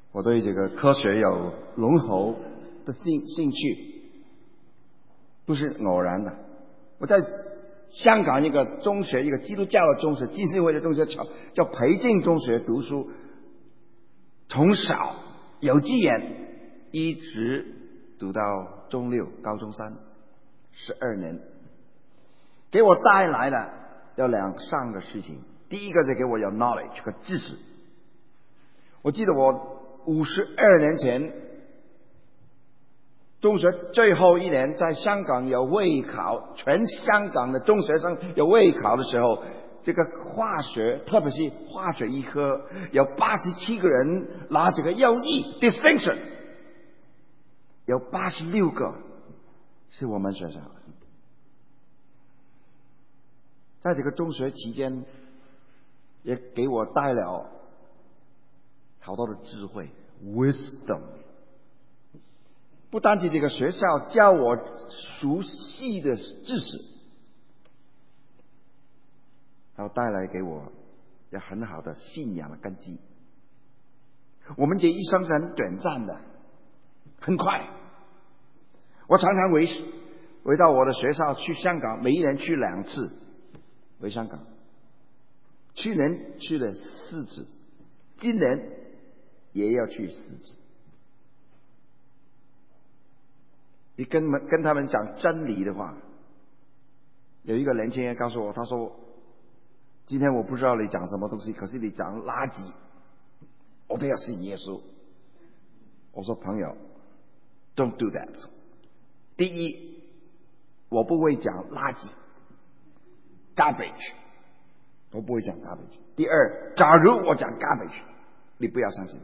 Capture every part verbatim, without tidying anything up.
我对这个科学有浓厚的兴兴趣，不是偶然的。我在香港一个中学，一个基督教的中学，浸信会的中学，叫叫培正中学读书，从小有机缘一直读到中六，高中三，十二年，给我带来了有两项的事情。第一个是给我有 knowledge 和知识。我记得我五十二年前中学最后一年，在香港有会考，全香港的中学生有会考的时候，这个化学，特别是化学一科，有八十七个人拿这个优异 distinction， 有八十六个是我们学校的。在这个中学期间，也给我带了好多的智慧 wisdom。不单是这个学校教我熟悉的知识，还有带来给我有很好的信仰的根基。我们这一生是很短暂的，很快。我常常回回到我的学校，去香港，每一年去两次回香港。去年去了四次，今年也要去四次。你跟跟他们讲真理的话，有一个年轻人告诉我，他说：“今天我不知道你讲什么东西，可是你讲垃圾，我都要信耶稣。”我说：“朋友 ，don't do that。第一，我不会讲垃圾 ，garbage， 我不会讲 garbage。第二，假如我讲 garbage， 你不要相信。”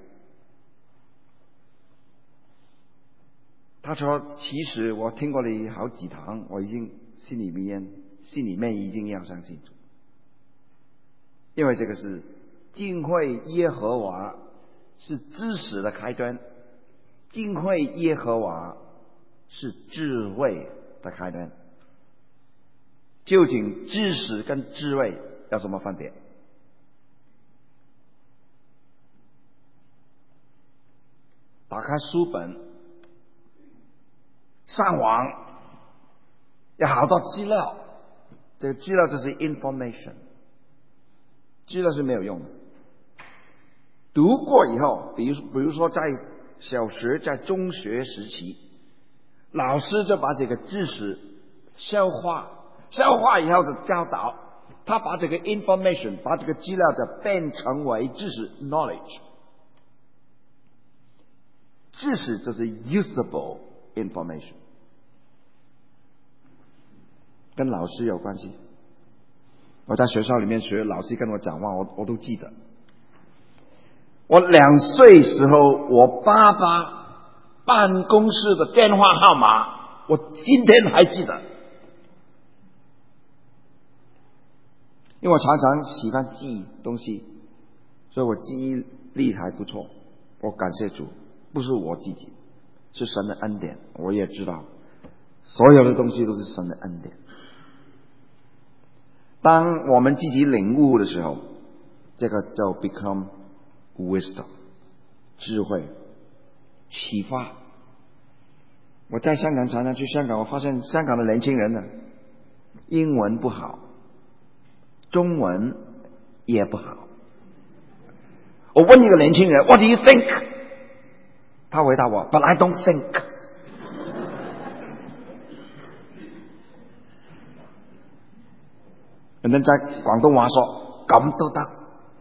他说：“其实我听过你好几堂，我已经心里面心里面已经要相信主，因为这个是敬畏耶和华是知识的开端，敬畏耶和华是智慧的开端。究竟知识跟智慧有什么分别？打开书本。”上网有好多资料，这个资料就是 information， 资料是没有用的。读过以后，比如比如说在小学、在中学时期，老师就把这个知识消化，消化以后就教导，他把这个 information， 把这个资料就变成为知识 knowledge。知识就是 usable information， 跟老师有关系。我在学校里面学，老师跟我讲话，我我都记得。我两岁时候，我爸爸办公室的电话号码，我今天还记得，因为我常常喜欢记东西，所以我记忆力还不错。我感谢主，不是我自己。是神的恩典，我也知道，所有的东西都是神的恩典。当我们自己领悟的时候，这个就 become wisdom， 智慧、启发。我在香港常常去香港，我发现香港的年轻人呢，英文不好，中文也不好。我问一个年轻人 ，What do you think？他回答我 ，But I don't think。人家在广东话说咁都得。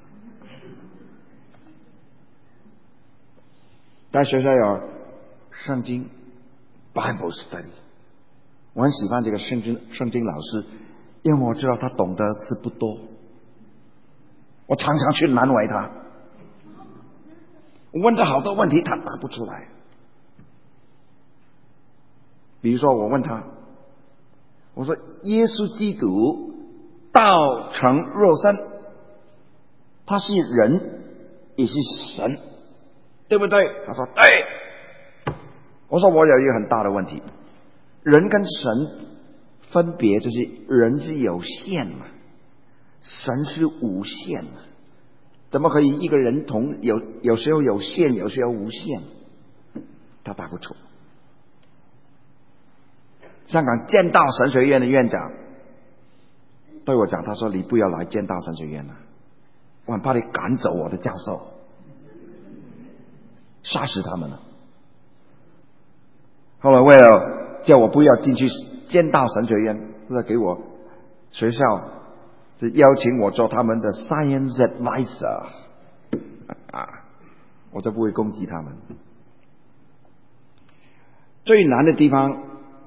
在学校有圣经 Bible study， 我很喜欢这个圣经圣经老师，因为我知道他懂得字不多，我常常去难为他。我问他好多问题，他答不出来。比如说，我问他，我说：“耶稣基督道成肉身，他是人也是神，对不对？”他说：“对。”我说：“我有一个很大的问题，人跟神分别就是人是有限嘛，神是无限嘛。 怎么可以一个人同有有时候有限，有时候无限？他答不出。香港剑道神学院的院长对我讲，他说：“你不要来剑道神学院了，我很怕你赶走我的教授，杀死他们了。”后来为了叫我不要进去剑道神学院，他给我学校是邀请我做他们的 science advisor 啊，我就不会攻击他们。最难的地方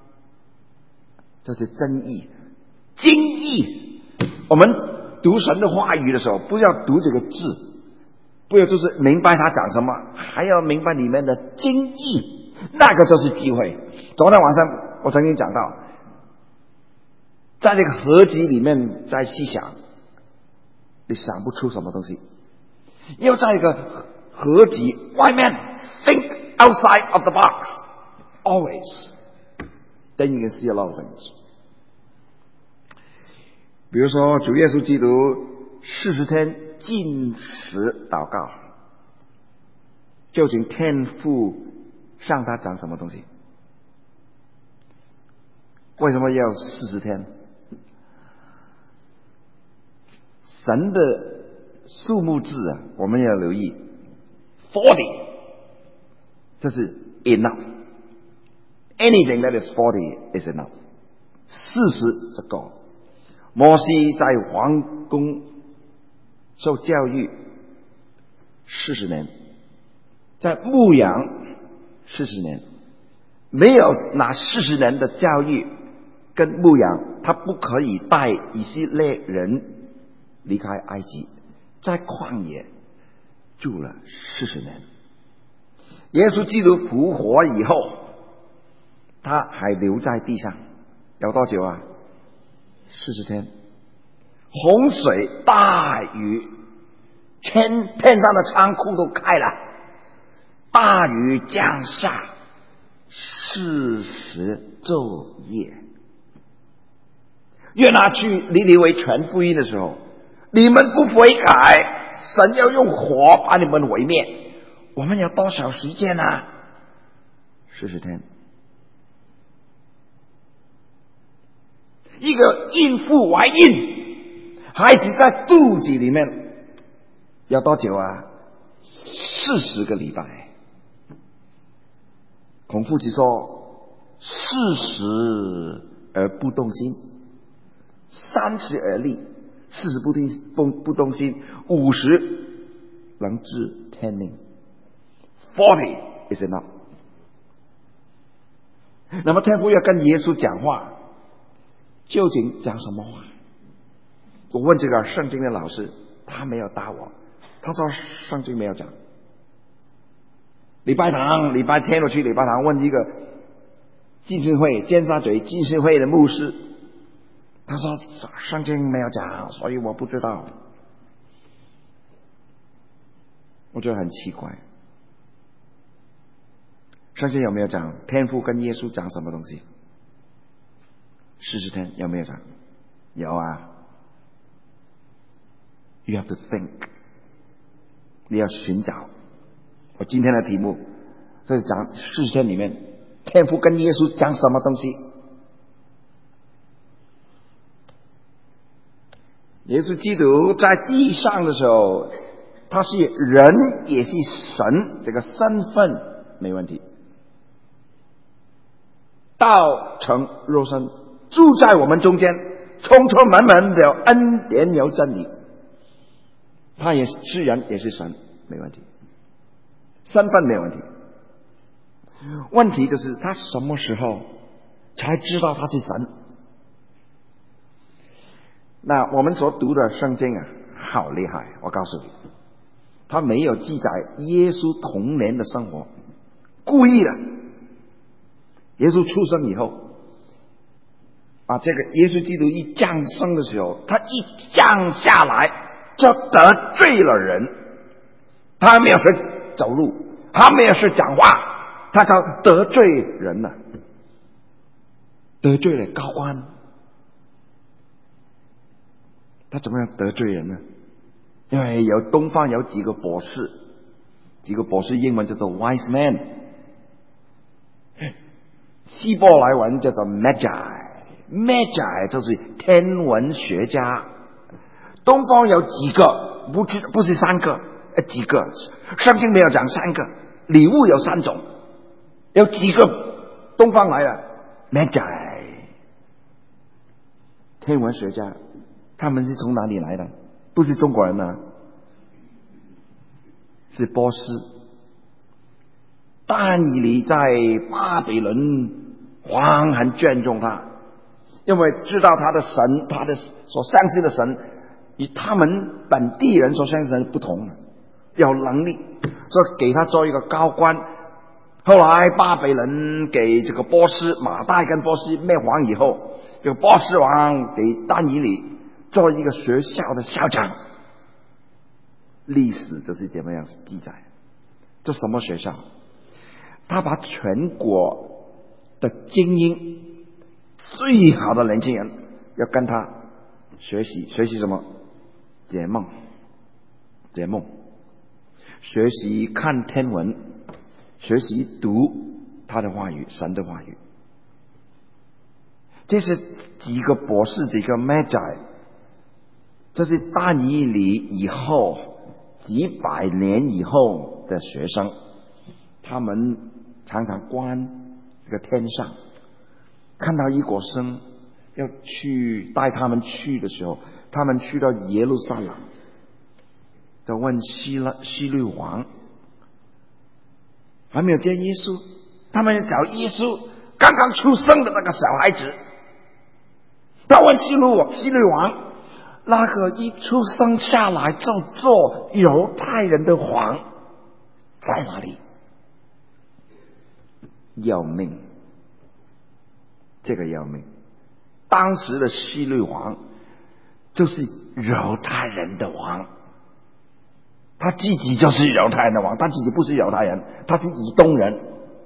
就是真义、经义。我们读神的话语的时候，不要读这个字，不要就是明白他讲什么，还要明白里面的经义，那个就是机会。昨天晚上我曾经讲到，在这个合集里面在细想，你想不出什么东西。要在一个合集外面 think outside of the box always, then you can see a lot of things. 比如说主耶稣基督四十天禁食祷告，究竟天父向他讲什么东西？为什么要四十天？神的数目字啊，我们要留意 forty， 这是 enough。 Anything that is forty is enough。 四十就够。摩西在皇宫受教育四十年，在牧羊四十年，没有拿四十年的教育跟牧羊，他不可以带以色列人离开埃及，在旷野住了四十年。耶稣基督复活以后，他还留在地上，有多久啊？四十天。洪水、大雨，天天上的仓库都开了，大雨降下四十昼夜。约拿去尼尼微传福音的时候，你们不悔改，神要用火把你们毁灭。我们有多少时间啊？四十天。一个孕妇怀孕，孩子在肚子里面要多久啊？四十个礼拜。孔夫子说：四十而不动心，三十而立，四十不定不不动心，五十能治天命。Forty is enough。那么天父要跟耶稣讲话，究竟讲什么话？我问这个圣经的老师，他没有答我。他说圣经没有讲。礼拜堂，礼拜天我去礼拜堂问一个浸信会尖沙咀浸信会的牧师，他说圣经没有讲，所以我不知道。我觉得很奇怪，圣经有没有讲天父跟耶稣讲什么东西？四十天有没有讲？有啊。You have to think， 你要寻找。我今天的题目就是讲四十天里面天父跟耶稣讲什么东西。耶稣基督在地上的时候，他是人也是神，这个身份没问题。道成肉身，住在我们中间，充充满满的恩典有真理。他也是人也是神，没问题，身份没有问题。问题就是他什么时候才知道他是神？那我们所读的圣经啊，好厉害！我告诉你，他没有记载耶稣童年的生活，故意的。耶稣出生以后，啊，这个耶稣基督一降生的时候，他一降下来就得罪了人。他还没有学走路，他没有学讲话，他就得罪人了，得罪了高安。他怎么样得罪人呢？ 因为有东方有几个博士，几个博士英文叫做 wise man， 希伯来文叫做 magi，magi 就是天文学家。东方有几个，不是不是三个，呃几个，圣经没有讲三个，礼物有三种，有几个东方来的 magi 天文学家，他们是从哪里来的？不是中国人啊，是波斯。但以理在巴比伦王很眷重他，因为知道他的神，他的所相信的神与他们本地人所相信的神不同，有能力，所以给他做一个高官。后来巴比伦给这个波斯马代跟波斯灭亡以后，这个波斯王给但以理做一个学校的校长。历史就是这么样记载。这什么学校？他把全国的精英最好的年轻人要跟他学习，学习什么？解梦，解梦，学习看天文，学习读他的话语，神的话语。这是几个博士，几个 magi， 这是但以理以后几百年以后的学生，他们常常观这个天上，看到一国生要去带他们去的时候，他们去到耶路撒冷，就问希拉希律王，还没有见耶稣，他们找耶稣刚刚出生的那个小孩子，他问希律王，希律王，那个一出生下来就做犹太人的王在哪里？要命，这个要命！当时的希律王就是犹太人的王，他自己就是犹太人的王，他自己不是犹太人，他是以东人。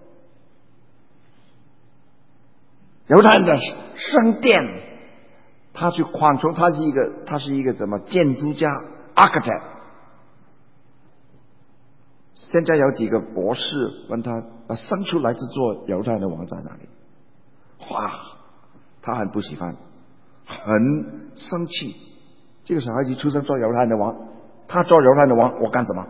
犹太人的圣殿，他去扩充，他是一个，他是一个怎么建筑家 architect。现在有几个博士问他，生出来是做犹太人的王在哪里？哇，他很不喜欢，很生气。这个小孩子出生做犹太人的王，他做犹太人的王，我干什么？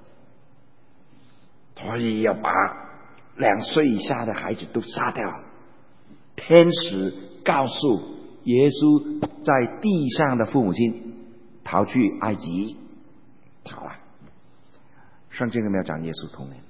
所以要把两岁以下的孩子都杀掉。天使告诉耶稣，在地上的父母亲逃去埃及，逃了。圣经有没有讲耶稣童年？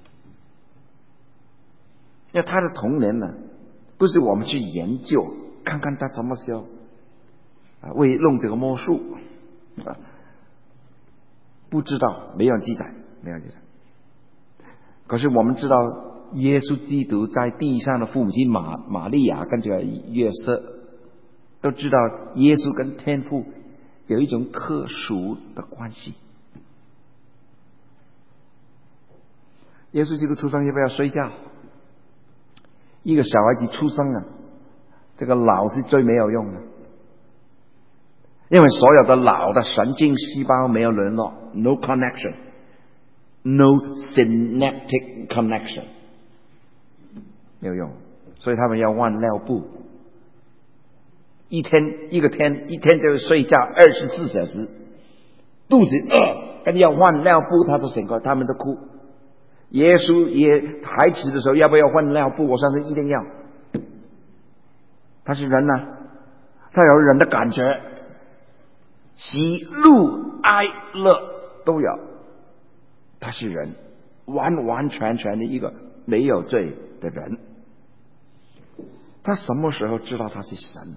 因为他的童年呢，不是我们去研究看看他什么时候啊会弄这个魔术啊，不知道，没有记载，没有记载。可是我们知道，耶稣基督在地上的父母亲玛玛利亚跟这个约瑟都知道，耶稣跟天父有一种特殊的关系。耶稣基督出生要不要睡觉？一个小孩子出生啊，这个脑是最没有用的，因为所有的脑的神经细胞没有联络 ，no connection，no synaptic connection， 没有用，所以他们要换尿布。一天一个天，一天就是睡觉二十四小时，肚子饿，跟要换尿布，他都醒过，他们都哭。耶稣也孩子的时候要不要换尿布？我相信一定要。他是人啊，他有人的感觉，喜怒哀乐都有。他是人，完完全全的一个没有罪的人。他什么时候知道他是神？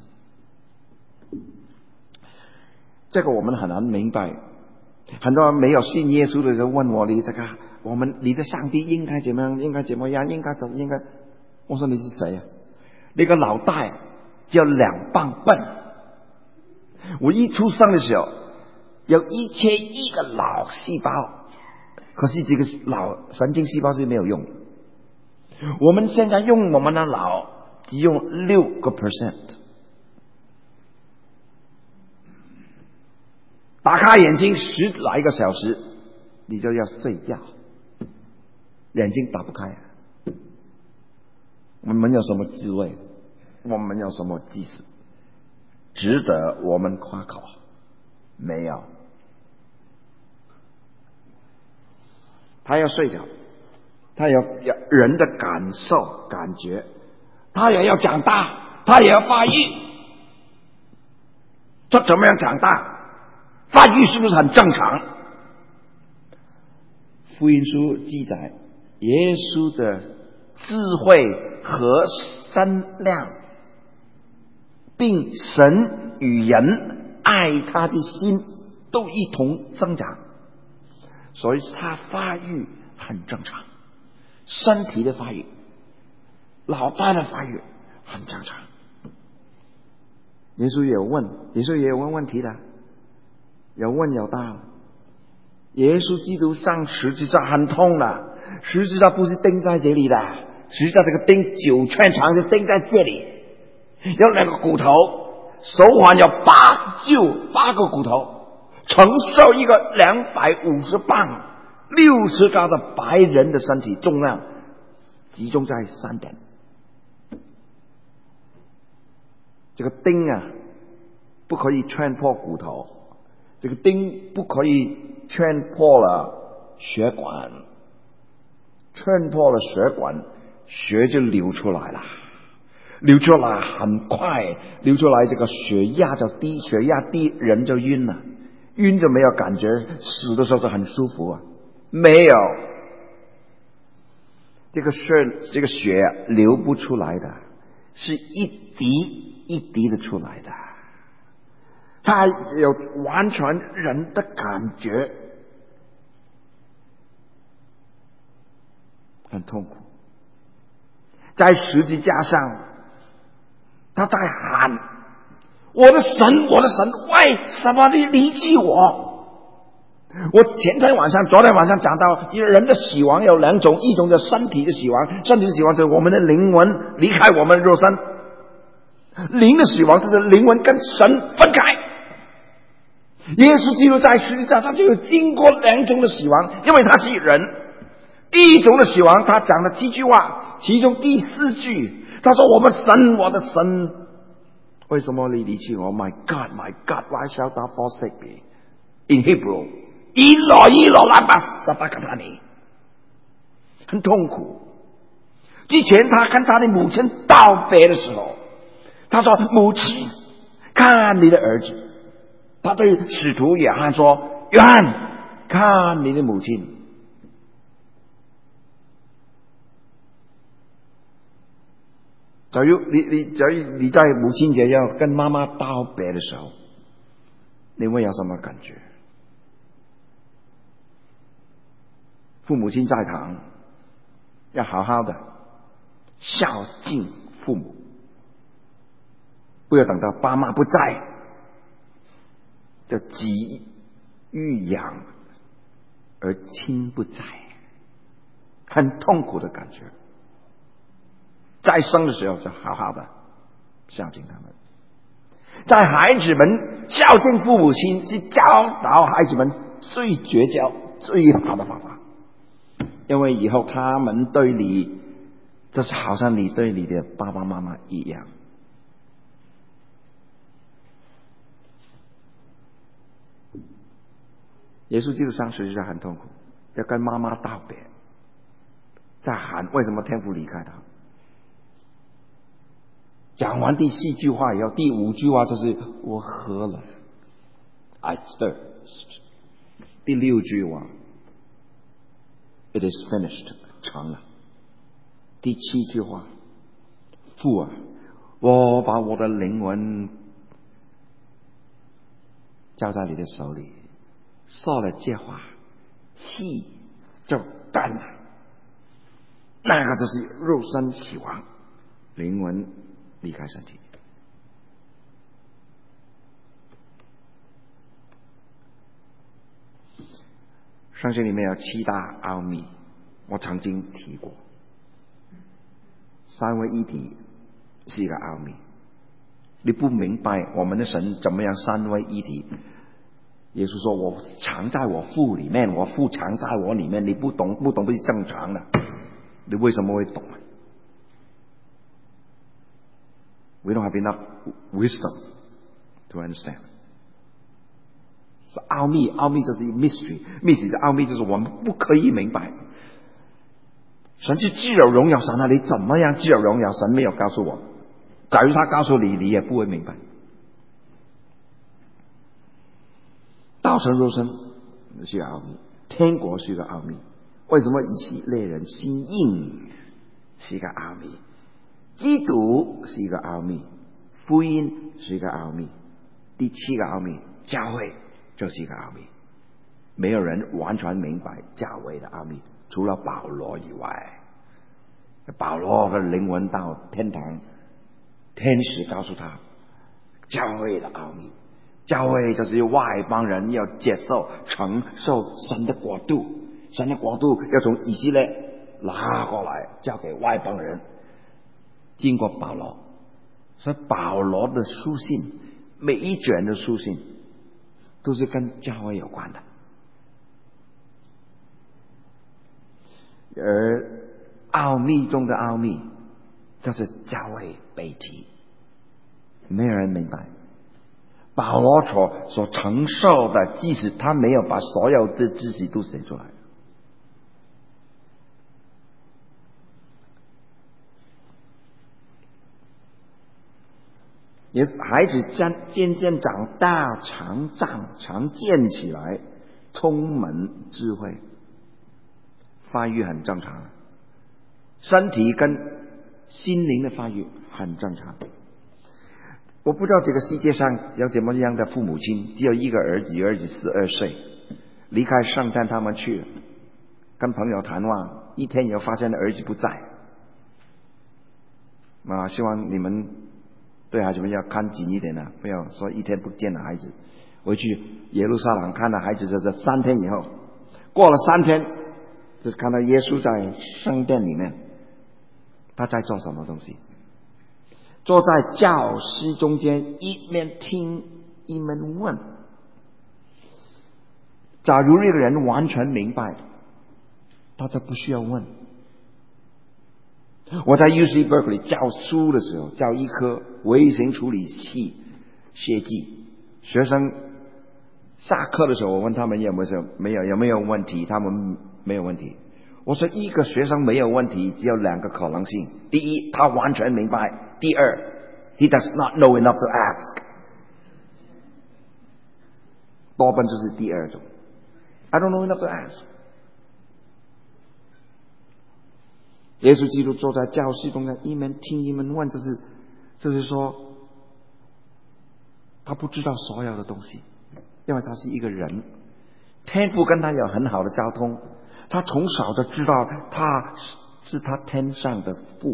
这个我们很难明白。很多人没有信耶稣的人问我，你这个我们你的上帝应该怎么样？应该怎么样？应该怎应该？我说你是谁啊？你个脑袋叫两磅笨。我一出生的时候有一千亿个脑细胞，可是这个脑神经细胞是没有用。我们现在用我们的脑只用六个 percent。 打开眼睛十来个小时，你就要睡觉，眼睛打不开。我们有什么智慧？我们有什么技术值得我们夸口？没有。他要睡觉，他有有人的感受感觉，他也要长大，他也要发育。他怎么样长大？发育是不是很正常？福音书记载耶稣的智慧和身量，并神与人爱他的心都一同增长，所以他发育很正常，身体的发育，脑袋的发育很正常。耶稣也有问，耶稣也有问问题的，有问有答。耶稣基督上十字架很痛的，十字架不是钉在这里的，十字架这个钉九寸长，就钉在这里，有两个骨头，手环有八就八个骨头，承受一个两百五十磅、六十高的白人的身体重量，集中在三点。这个钉啊，不可以穿破骨头，这个钉不可以穿破了血管，穿破了血管，血就流出来了，流出来很快，流出来这个血压就低，血压低人就晕了，晕就没有感觉，死的时候就很舒服啊，没有，这个血这个血流不出来的，是一滴一滴的出来的，他有完全人的感觉，很痛苦。在十字架上，他在喊：我的神，我的神，为什么你离弃我？我前天晚上昨天晚上讲到人的死亡有两种，一种叫身体的死亡，身体的死亡就是我们的灵魂离开我们的肉身，灵的死亡就是灵魂跟神分开。耶稣基督在十字架上就有经过两种的死亡，因为他是人。第一种的死亡，他讲了七句话，其中第四句他说：我们神，我的神，为什么你离弃我？ My God, my God, why shalt thou forsake me? In Hebrew, 伊罗伊罗拉巴萨巴卡塔尼，很痛苦。之前他跟他的母亲道别的时候，他说：母亲，看你的儿子。他对使徒约翰说：约翰，看你的母亲。假如你你假如你在母亲节要跟妈妈道别的时候，你会有什么感觉？父母亲在堂，要好好的孝敬父母，不要等到爸妈不在就急欲养而亲不在，很痛苦的感觉。在生的时候就好好的孝敬他们，在孩子们孝敬父母亲是教导孩子们最绝交最好的方法，因为以后他们对你就是好像你对你的爸爸妈妈一样。耶稣基督上十字架很痛苦，要跟妈妈道别，在喊为什么天父离开他。讲完第四句话以后，第五句话就是我喝了 I thirst。 第六句话 It is finished， 成了。第七句话，父啊，我把我的灵魂交在你的手里。说了这话，气就干了，那个就是肉身死亡，灵魂离开身体。圣经里面有七大奥秘，我曾经提过。三位一体是一个奥秘，你不明白我们的神怎么样三位一体， 耶稣说我藏在我父里面，我父藏在我里面，你不懂不懂不是正常的，你为什么会懂啊？ We don't have enough wisdom to understand. 是奥秘，奥秘就是 mystery，mystery 的奥秘就是我们不可以明白。神是自有荣耀神啊，你怎么样自有荣耀？神没有告诉我。假如他告诉你，你也不会明白。道成肉身是个奥秘，天国是一个奥秘。为什么以色列人心硬是一个奥秘？基督是一个奥秘，福音是一个奥秘，第七个奥秘，教会就是一个奥秘。没有人完全明白教会的奥秘，除了保罗以外。保罗的灵魂到天堂，天使告诉他教会的奥秘。教会就是外邦人要接受承受神的国度，神的国度要从以色列拿过来交给外邦人。经过保罗，所以保罗的书信，每一卷的书信都是跟教会有关的。而奥秘中的奥秘就是教会被提，没有人明白。保罗所所承受的，即使他没有把所有的知识都写出来。也是孩子渐渐渐长大，常长常建起来，充满智慧，发育很正常，身体跟心灵的发育很正常。我不知道这个世界上有怎么样的父母亲，只有一个儿子，儿子十二岁，离开圣诞他们去了，跟朋友谈话，一天以后发现儿子不在。啊，希望你们对孩子们要看紧一点啊，不要说一天不见了孩子。回去耶路撒冷看到孩子，就是三天以后，过了三天，就看到耶稣在圣殿里面，他在做什么东西？坐在教师中间，一面听一面问。假如一个人完全明白，他都不需要问。我在 U C Berkeley 教书的时候，教一科微型处理器设计，学生下课的时候，我问他们有没有没有有没有问题，他们没有问题。我说一个学生没有问题，只有两个可能性：第一，他完全明白；第二 ，he does not know enough to ask。多半就是第二种 ，I don't know enough to ask。耶稣基督坐在教室中间，一面听一面问，这是，就是说，他不知道所有的东西，因为他是一个人，天父跟他有很好的交通，他从小就知道他是他天上的父。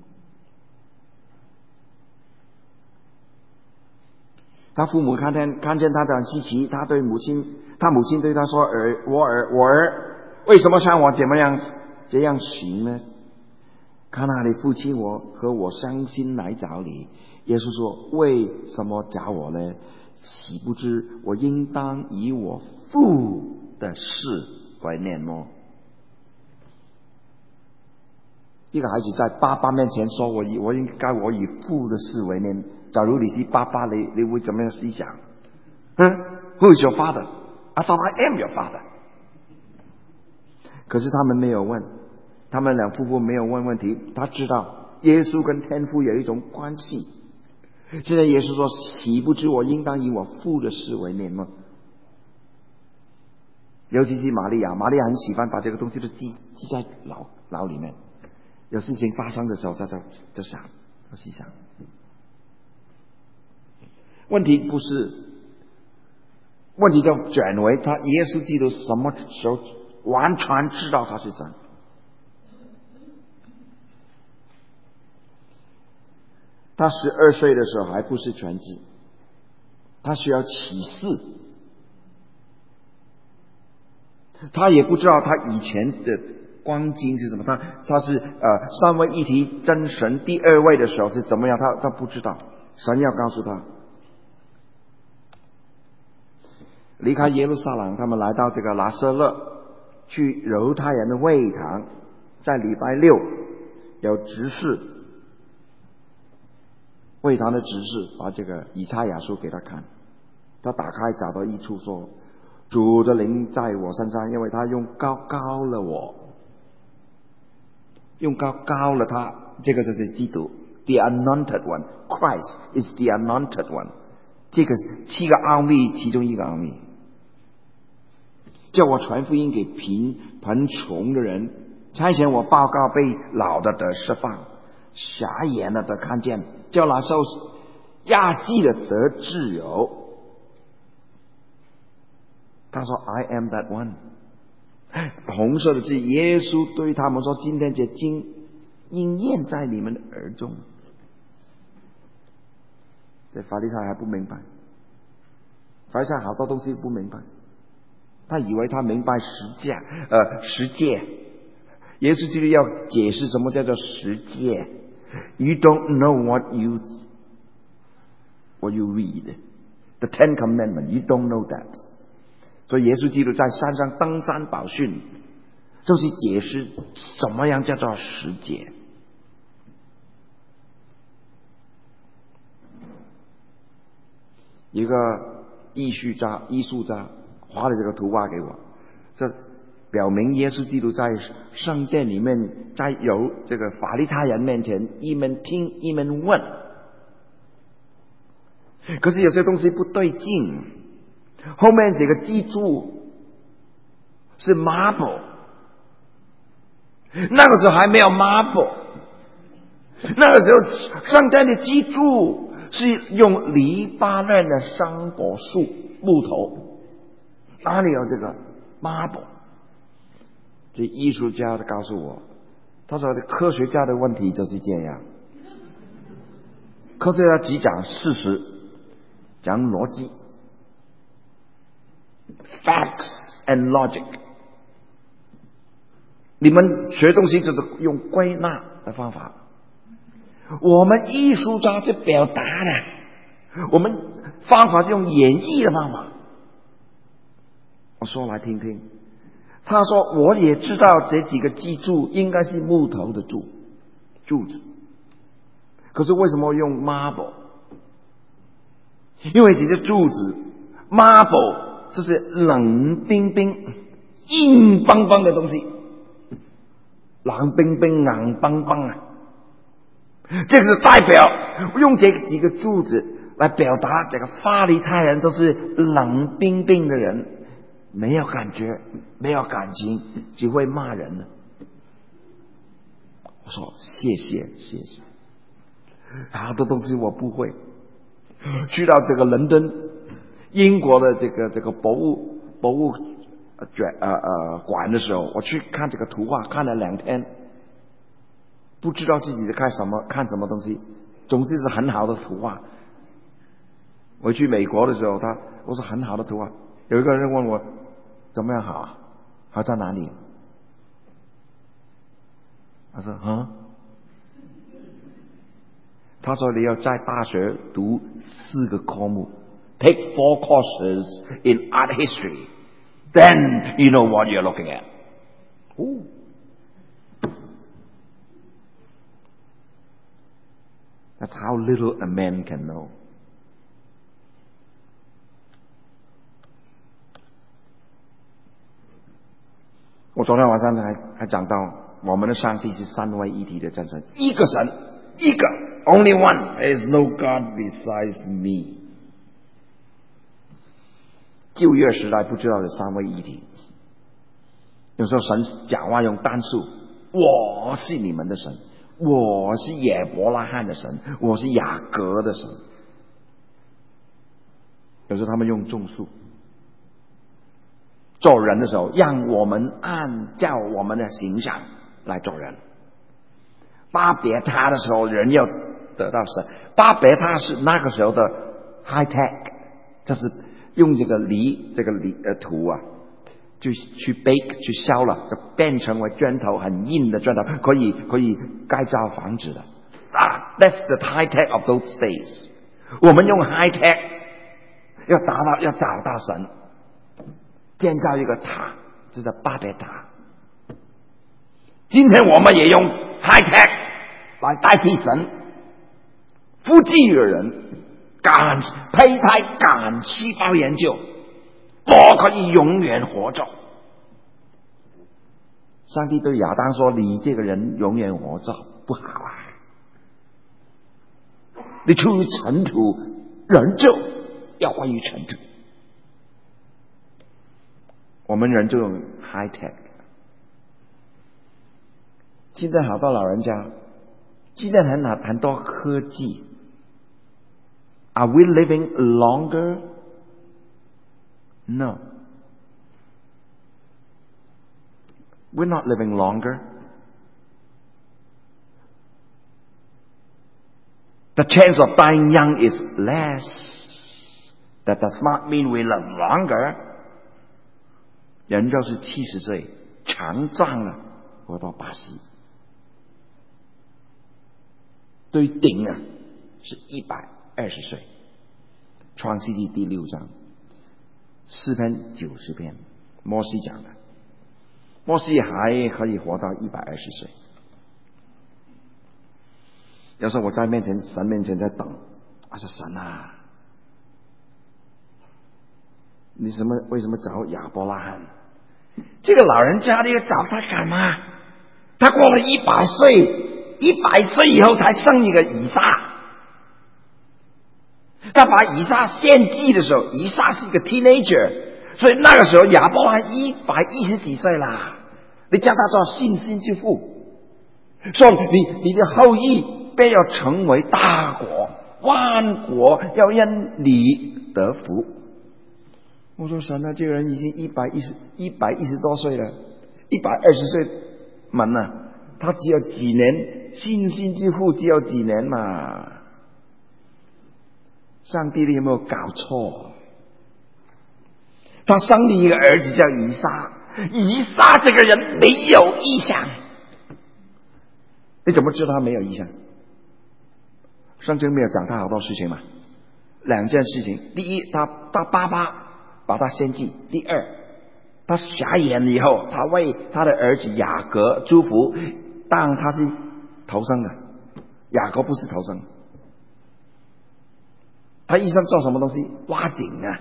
他父母看见看见他的稀奇，他对母亲，他母亲对他说：“儿，我儿，我儿，为什么像我怎么样这样行呢？看哪里父亲我和我伤心来找你。”耶稣说：“为什么找我呢？岂不知我应当以我父的事为念么？”一个孩子在爸爸面前说：“我以我应该我以父的事为念。”假如你是爸爸，你你会怎么样思想？嗯 ，Who is your father? I thought I am your father. 可是他们没有问，他们两夫妇没有问问题。他知道耶稣跟天父有一种关系。现在耶稣说：“岂不知我应当以我父的事为念吗？”尤其是玛利亚，玛利亚很喜欢把这个东西都记记在脑脑里面。有事情发生的时候，他就就想，就去想。问题不是，问题就转为他耶稣基督什么时候完全知道他是神？他十二岁的时候还不是全知，他需要启示，他也不知道他以前的光景是什么，他他是呃三位一体真神第二位的时候是怎么样，他他不知道，神要告诉他。 离开耶路撒冷，他们来到这个拿撒勒，去犹太人的会堂，在礼拜六有执事，会堂的执事把这个以赛亚书给他看，他打开找到一处说，主的灵在我身上，因为他用膏膏了我，用膏膏了他，这个就是基督 ，the anointed one， Christ is the anointed one， 这个是七个奥秘其中一个奥秘，叫我传福音给贫贫穷的人，差遣我报告被老的得释放，瞎眼的得看见，叫那受压制的得自由。他说 I am that one。 红色的字，耶稣对他们说，今天这经应验在你们的耳中。这法利赛还不明白，法利赛好多东西不明白，他以为他明白十诫，呃，十诫。耶稣基督要解释什么叫做十诫。You don't know what you what you read. The Ten Commandments. You don't know that. 所以耶稣基督在山上登山宝训，就是解释什么样叫做十诫。一个艺术家，艺术家画了这个图画给我，这表明耶稣基督在圣殿里面，在有这个法利赛人面前，一门听一门问。可是有些东西不对劲，后面这个记住是 marble， 那个时候还没有 marble， 那个时候圣殿的记住是用黎巴嫩的桑果树木头，哪里有这个 marble？ 这艺术家告诉我，他说科学家的问题就是这样，科学家只讲事实，讲逻辑 facts and logic， 你们学东西就是用归纳的方法，我们艺术家是表达的，我们方法是用演绎的方法。我说来听听，他说我也知道这几个基柱应该是木头的柱柱子，可是为什么用 marble？ 因为这些柱子 marble 这是冷冰冰硬邦邦的东西，冷冰冰硬邦邦啊，这个是代表用这几个柱子来表达这个法利赛人都是冷冰冰的人，没有感觉，没有感情，只会骂人的。我说谢谢谢谢，好多东西我不会。去到这个伦敦英国的这个这个博物博物呃呃呃馆的时候，我去看这个图画，看了两天，不知道自己在看什么看什么东西，总之是很好的图画。我去美国的时候，他我说很好的图画，有一个人问我怎么样好啊？好在哪里？他说啊，他说你要在大学读四个科目 ，take four courses in art history, then you know what you're looking at. 哦，That's how little a man can know. 我昨天晚上还还讲到，我们的上帝是三位一体的真神，一个神，一个 only one. There is no God besides me. 旧约时代不知道有三位一体，有时候神讲话用单数，我是你们的神，我是亚伯拉罕的神，我是雅各的神。有时候他们用众数，做人的时候让我们按照我们的形象来做人。巴别他的时候人要得到神，巴别他是那个时候的 high tech， 就是用这个犁这个犁呃土啊就去 bake 去烧了，就变成为砖头，很硬的砖头，可以可以盖造房子的啊。That's the high tech of those days。我们用 high tech 要达到要找到神， 建造一个塔，这叫巴别塔。今天我们也用 high tech 来代替神，复制人感胚胎感细胞研究，都可以永远活着。上帝对亚当说：“你这个人永远活着不好啊！你出于尘土，人就要归于尘土。”我们人就用 high tech。现在好多老人家，现在很很多科技。Are we living longer? No. We're not living longer. The chance of dying young is less. That does not mean we live longer. 人就是七十岁，强壮了，活到八十。最顶啊，是一百二十岁。创世纪第六章，诗篇九十篇，摩西讲的。摩西还可以活到一百二十岁。有时候我在面前神面前在等，我说神啊，你什么为什么找亚伯拉罕？这个老人家你要找他干嘛？他过了一百岁，一百岁以后才生一个以撒。他把以撒献祭的时候，以撒是一个 teenager， 所以那个时候亚伯拉罕一百一十几岁啦。你叫他做信心之父，说你你的后裔便要成为大国，万国要因你得福。我说神啊，这个人已经一百一十一百一十多岁了，一百二十岁满了，他只有几年，信心之父只有几年嘛？上帝，你有没有搞错？他生了一个儿子叫以撒，以撒这个人没有异象，你怎么知道他没有异象？圣经没有讲他好多事情嘛？两件事情，第一，他他爸爸把他献祭；第二，他瞎眼了以后，他为他的儿子雅各祝福，当他是头生的，雅各不是头生。他医生做什么东西？挖井啊！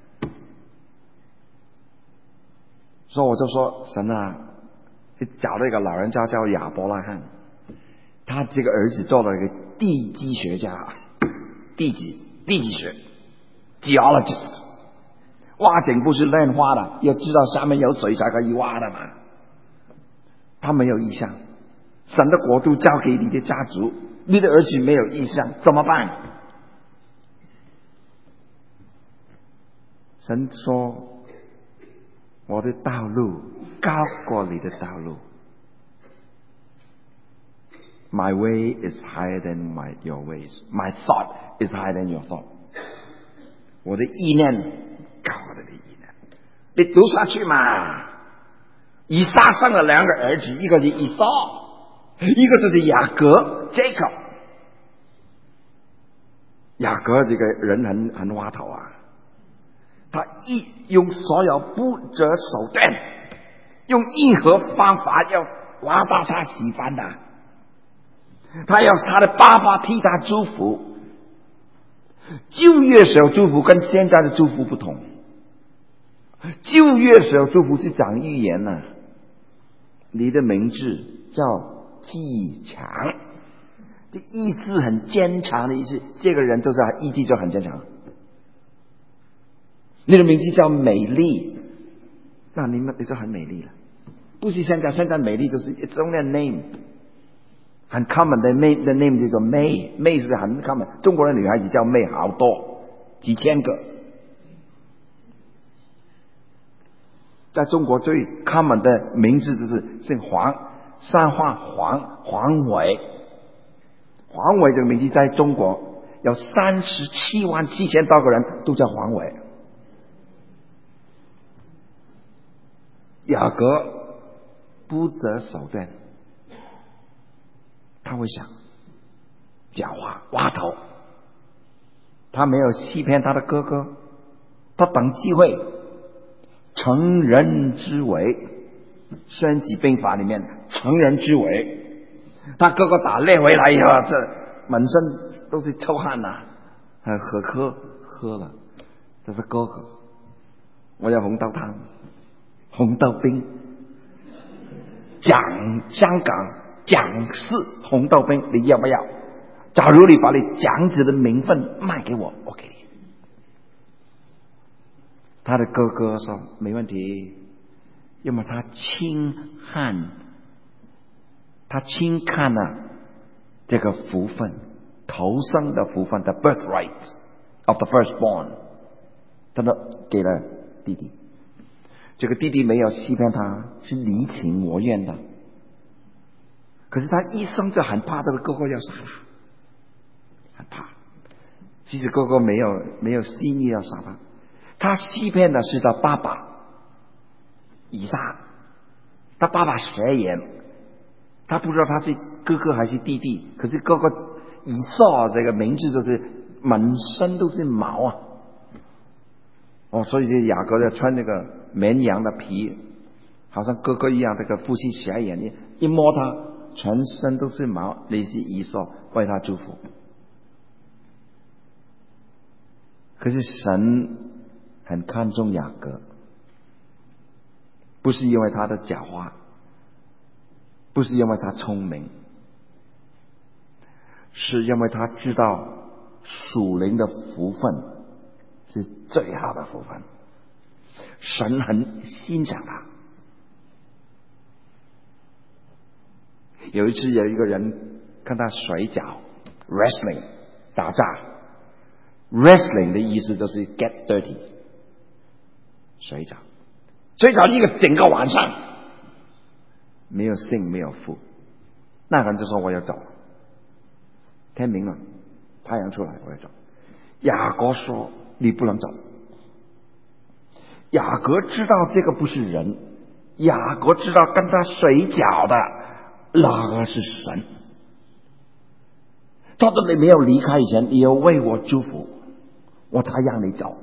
所以我就说神啊，你找了一个老人家叫亚伯拉罕，他这个儿子做了一个地基学家，地基地基学 geologist， 挖井不是乱挖的，要知道下面有水才可以挖的嘛。他没有意向，神的国度交给你的家族，你的儿子没有意向，怎么办？神说：“我的道路高过你的道路。” My way is higher than my your ways. My thought is higher than your thought. 我的意念高过你的意念。你读下去嘛。以撒生了两个儿子，一个是以扫，一个就是雅各 Jacob。雅各这个人很很滑头啊。他一用所有不择手段，用任何方法要挖到他喜欢的，他要他的爸爸替他祝福。旧约时候祝福跟现在的祝福不同，旧约时候祝福是讲预言呐、啊，你的名字叫纪强，这意思很坚强的意思，这个人就是他意志就很坚强。你的名字叫美丽，那你们你就很美丽了。不是现在，现在美丽就是 it's only a name， 很 common 的 name 的 name 叫做妹，妹是很 common。中国的女孩子叫妹好多，几千个。在中国最 common 的名字就是姓黄，三画黄，黄伟。黄伟这个名字在中国有三十七万七千多个人都叫黄伟。雅各不择手段，他会想狡猾挖头，他没有欺骗他的哥哥，他等机会成人之为，孙子兵法里面成人之为，他哥哥打猎回来以后，这满身都是臭汗呐、啊，喝喝喝了，这是哥哥，我要红豆汤、红豆冰，讲香港讲师红豆冰，你要不要？假如你把你讲子的名分卖给我，我给你。他的哥哥说没问题，因为他轻看，他轻看了、啊、这个福分，头生的福分的 birthright of the firstborn， 他都给了弟弟。这个弟弟没有欺骗他，是你情我愿的。可是他一生就很怕这个哥哥要杀他，很怕。其实哥哥没有没有心意要杀他。他欺骗的是他爸爸以撒，他爸爸蛇眼，他不知道他是哥哥还是弟弟。可是哥哥以撒这个名字就是满身都是毛啊，哦，所以这雅各要穿那个绵羊的皮，好像哥哥一样，这个父亲蛇眼，一一摸他，全身都是毛，你是以撒，为他祝福。可是神很看重雅各，不是因为他的狡猾，不是因为他聪明，是因为他知道属灵的福分是最好的福分，神很欣赏他。有一次有一个人看他水饺 wrestling 打架， wrestling 的意思就是 get dirty，水饺，水饺一个整个晚上没有性没有父，那个人就说我要走，天明了，太阳出来我要走。雅各说你不能走。雅各知道这个不是人，雅各知道跟他水饺的那个是神，他说你没有离开以前，你要为我祝福，我才让你走。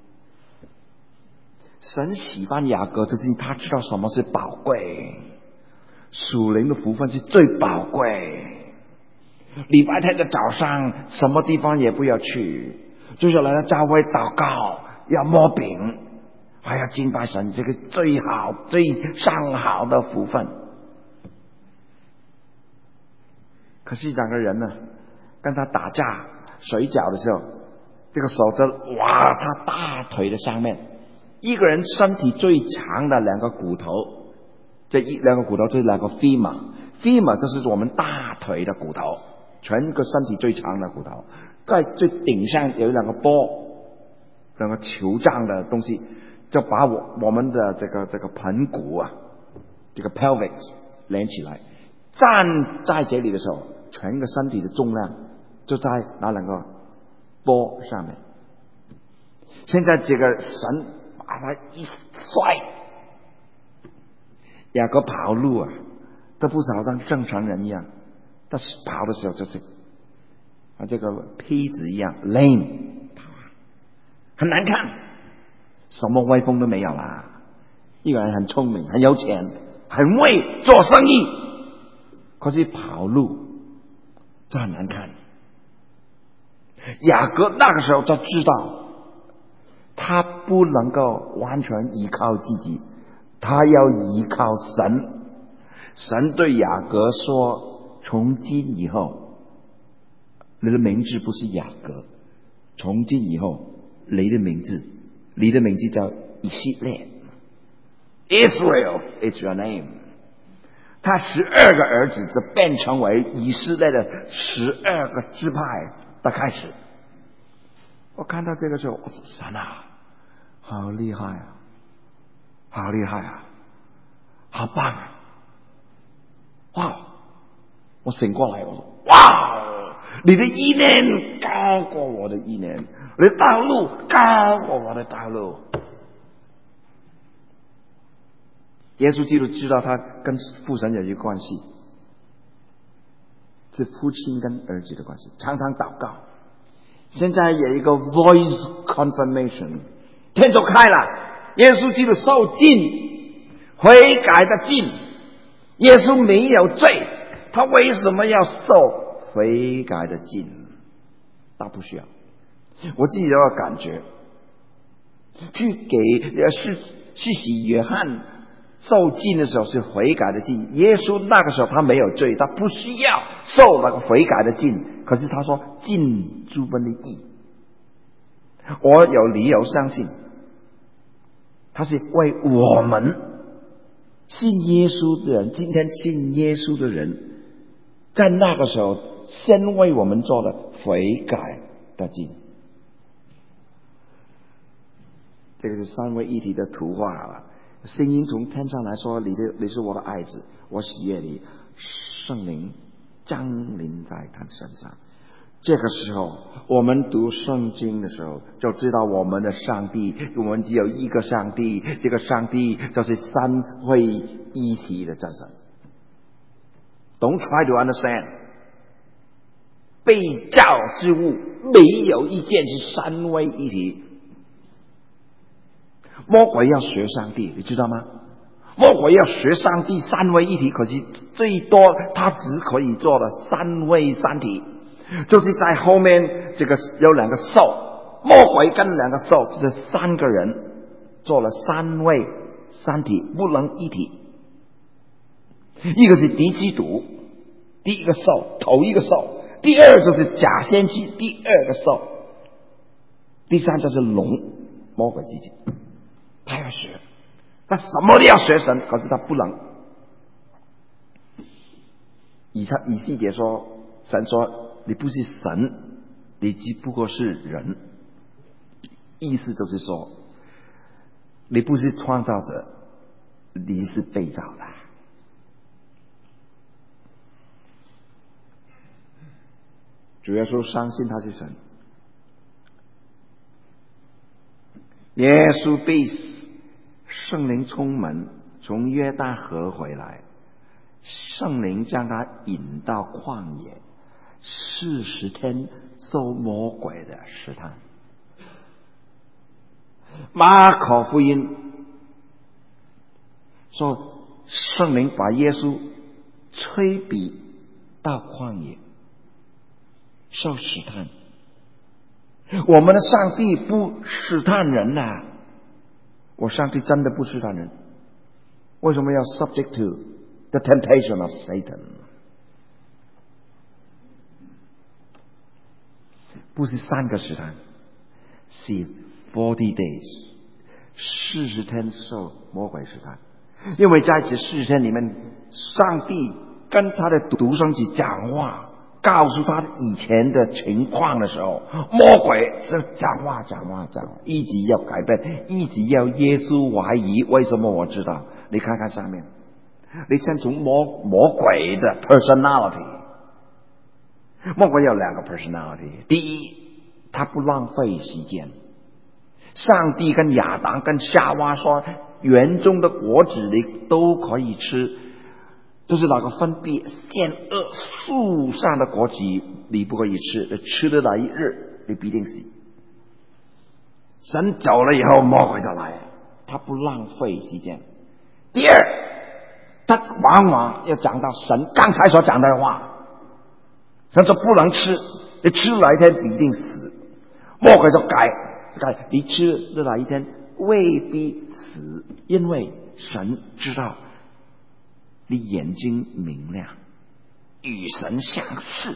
神喜欢雅各，就是他知道什么是宝贵，属灵的福分是最宝贵。礼拜天的早上什么地方也不要去，就是来到教会祷告，要摸饼，还要敬拜神，这个最好最上好的福分。可是两个人呢，跟他打架水饺的时候，这个手就哇他大腿的上面，一个人身体最长的两个骨头，这一两个骨头就是两个 femur femur 这是我们大腿的骨头，全个身体最长的骨头，在最顶上有两个波，两个球状的东西，就把我我们的这个这个盆骨啊，这个 pelvic 连起来，站在这里的时候，全个身体的重量就在那两个波上面。现在这个神把他一摔，雅各跑路啊，都不是好像正常人一样，他跑的时候就是啊这个披子一样 lame， 很难看，什么威风都没有啦。一个人很聪明，很有钱，很会做生意，可是跑路这很难看。雅各那个时候就知道他不能够完全依靠自己，他要依靠神。神对雅各说，从今以后你的名字不是雅各，从今以后你的名字你的名字叫以色列， Israel is your name。 他十二个儿子就变成为以色列的十二个支派的开始。我看到这个时候，我说神啊，好厉害啊，好厉害啊，好棒啊！哇！我醒过来，我说哇，你的意念高过我的意念，你的道路高过我的道路。耶稣基督知道他跟父神有一个关系，是父亲跟儿子的关系，常常祷告。现在有一个 voice confirmation， 天就开了， 耶稣基督受尽悔改的尽。耶稣没有罪，他为什么要受悔改的尽？他不需要。我自己有个感觉，去给呃是去洗约翰受尽的时候是悔改的尽，耶稣那个时候他没有罪，他不需要受那个悔改的尽。可是他说尽诸般的义，我有理由相信他是为我们信耶稣的人，今天信耶稣的人，在那个时候先为我们做了悔改的尽。这个是三位一体的图画啊！声音从天上来说：“你的，你是我的爱子，我喜悦你。”圣灵降临在他身上。这个时候，我们读圣经的时候，就知道我们的上帝，我们只有一个上帝，这个上帝就是三位一体的真神。Don't try to understand。被造之物没有一件是三位一体。魔鬼要学上帝，你知道吗？魔鬼要学上帝三位一体，可是最多他只可以做了三位三体，就是在后面这个有两个兽，魔鬼跟两个兽，这是三个人做了三位三体，不能一体。一个是敌基督，第一个兽，头一个兽；第二就是假先知，第二个兽；第三就是龙，魔鬼自己。他要学，他什么都要学神，可是他不能。以他以西结说，神说你不是神，你只不过是人。意思就是说，你不是创造者，你是被造的。主要说相信他是神。耶稣被圣灵充满，从约旦河回来，圣灵将他引到旷野，四十天受魔鬼的试探。马可福音说，圣灵把耶稣催逼到旷野受试探。我们的上帝不试探人啊，我上帝真的不试探人，为什么要 subject to the temptation of Satan？ 不是三个试探，是 forty days， 四十天受魔鬼试探。因为在这四十天里面，上帝跟他的独生子讲话，告诉他以前的情况的时候，魔鬼是讲话讲话讲话，一直要改变，一直要耶稣怀疑。为什么我知道？你看看上面，你先从魔魔鬼的 personality， 魔鬼有两个 personality。第一，他不浪费时间。上帝跟亚当跟夏娃说，园中的果子你都可以吃，就是那个分别善恶树上的果子你不可以吃，吃的那一日你必定死。神走了以后，魔鬼就来，他不浪费时间。第二，他往往要讲到神刚才所讲的话，神说不能吃，你吃哪一天必定死。魔鬼就改改，你吃的哪一天未必死，因为神知道你眼睛明亮，与神相似，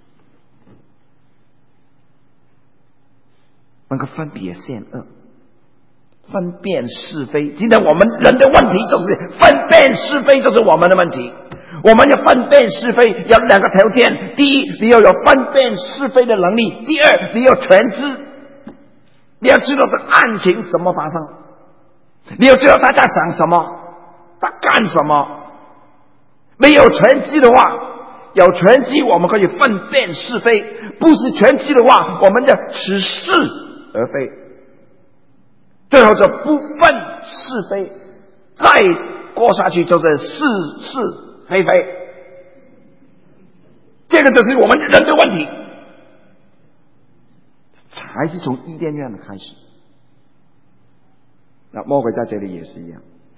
能够分别善恶，分辨是非。今天我们人的问题就是分辨是非，就是我们的问题。我们要分辨是非，有两个条件：第一，你要有分辨是非的能力；第二，你要全知，你要知道这案情怎么发生，你要知道他在想什么，他干什么。没有全知的话，有全知我们可以分辨是非；不是全知的话，我们就似是而非。最后就不分是非，再过下去就是是是非非。这个就是我们人的问题，还是从伊甸园的开始。 那魔鬼在这里也是一样，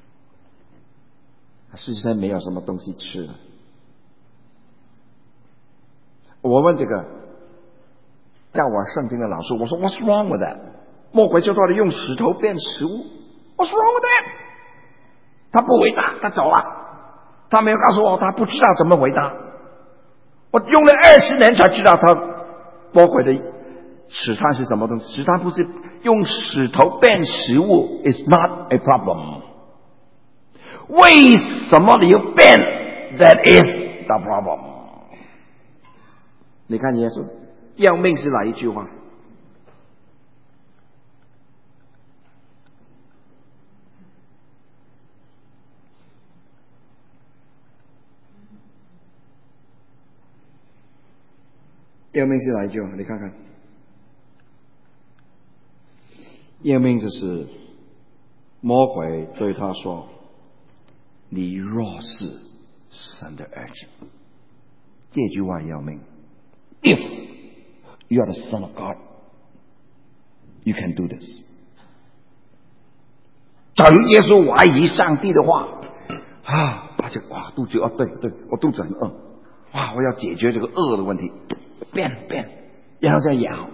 事实上没有什么东西吃了。我问这个教我圣经的老师，我说 What's wrong with that？ 魔鬼就说用石头变食物。What's wrong with that？ 他不回答，他走了。他没有告诉我，他不知道怎么回答。我用了二十年才知道他魔鬼的试探是什么东西。试探不是用石头变食物 ，is not a problem。为什么你要变 ？That is the problem。你看耶稣要命是哪一句话？要命是哪一句话？你看看，要命就是魔鬼对他说：“你若是神的儿子。”这句话要命。If you are the Son of God, you can do this。假如耶稣怀疑上帝的话，啊，他就哇肚子哦，对对，我肚子很饿，哇，我要解决这个饿的问题，变变，然后再咬，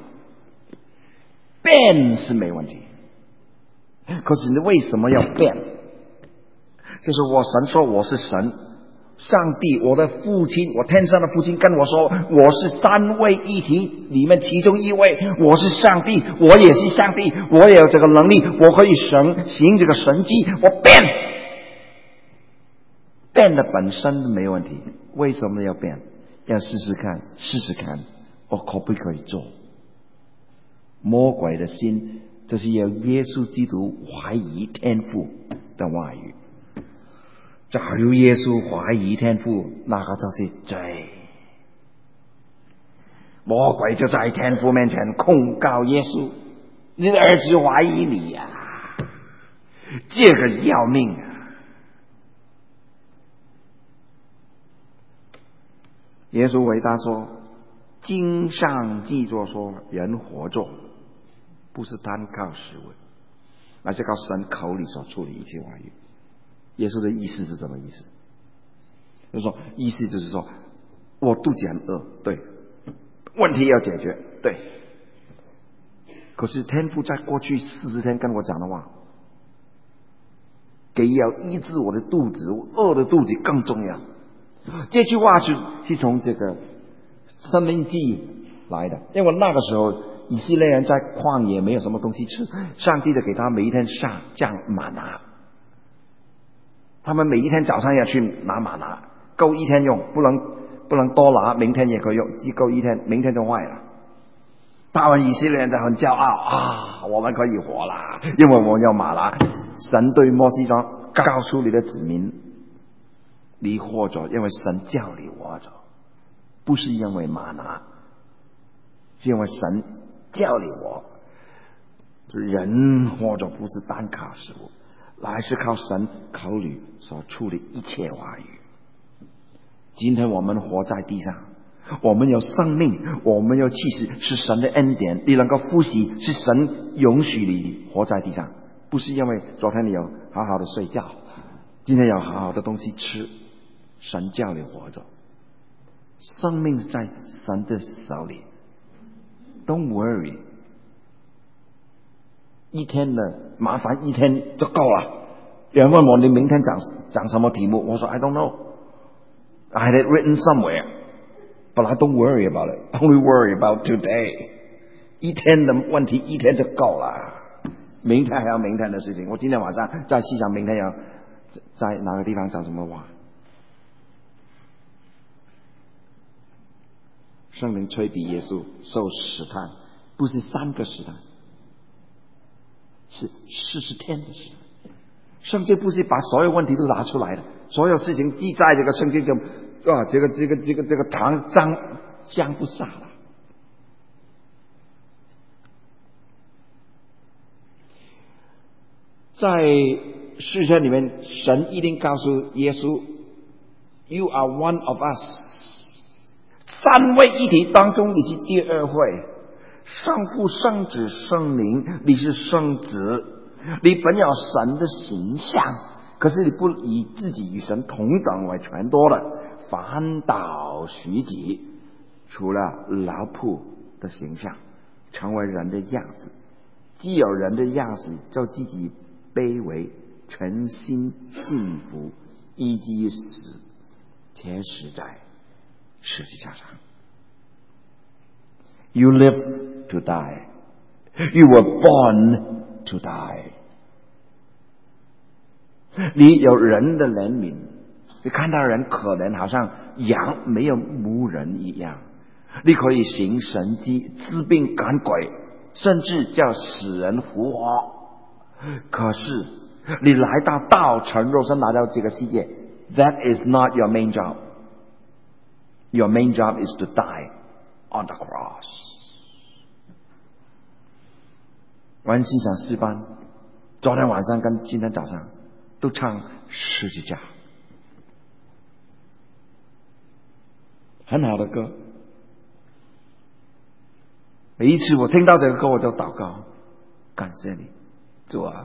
变是没问题。可是你为什么要变？就是我神说我是神。上帝，我的父亲，我天上的父亲跟我说，我是三位一体里面其中一位，我是上帝，我也是上帝，我也有这个能力，我可以神行这个神迹，我变，变的本身没问题，为什么要变？要试试看，试试看，我可不可以做？魔鬼的心就是要耶稣基督怀疑天父的话语。假如耶稣怀疑天父，那个就是罪。魔鬼就在天父面前控告耶稣：“你的儿子怀疑你呀、啊，这个要命啊！”耶稣回答说：“经上记着说，人活着不是单靠食物，而是靠神口里所出的一切话语。”耶稣的意思是什么意思？就是说，意思就是说，我肚子很饿，对，问题要解决，对。可是天父在过去四十天跟我讲的话，给要医治我的肚子，我饿的肚子更重要。这句话是是从这个申命记来的，因为那个时候以色列人在旷野没有什么东西吃，上帝就给他每一天下降玛拿。他们每一天早上要去拿玛拿，够一天用，不能不能多拿，明天也可以用，只够一天，明天就坏了。大完以色列人就很骄傲啊，我们可以活啦，因为我们有玛拿。神对摩西说：“告诉你的子民，你活着，因为神叫你活着，不是因为玛拿，是因为神叫你活。人活着不是单靠食物。”乃是靠神口里所出的一切话语。今天我们活在地上，我们有生命，我们有气息，是神的恩典。你能够呼吸，是神允许你活在地上，不是因为昨天你有好好的睡觉，今天有好好的东西吃，神叫你活着。生命在神的手里 ，Don't worry。一天的麻烦一天就够了。有人问我你明天讲讲什么题目，我说 I don't know. I had it written somewhere, but I don't worry about it. I only worry about today. 一天的问题一天就够了，明天还有明天的事情。我今天晚上在细想明天要在哪个地方讲什么话。圣灵催逼耶稣受试探，不是三个试探。是四十天的事，圣经不是把所有问题都拿出来的，所有事情记在这个圣经中，啊，这个这个这个这个堂章将不下了。在诗篇里面，神一定告诉耶稣 ：“You are one of us。”三位一体当中，你是第二位。圣父、圣子、圣灵，你是圣子， 你本有神的形象，可是你不以自己与神同等为权多了，反倒许己，除了劳仆的形象，成为人的样式。既有人的样式，就自己卑微，全心信服，以至于死，且死在十字架上。You live to die. You were born to die. 你有人的怜悯，你看到人可怜，好像羊没有牧人一样。你可以行神迹，治病赶鬼，甚至叫死人复活。可是你来到道成肉身，来到这个世界， That is not your main job. Your main job is to die on the cross. 我很欣赏诗班，昨天晚上跟今天早上都唱十字架，很好的歌。每一次我听到这个歌，我就祷告，感谢你，主啊。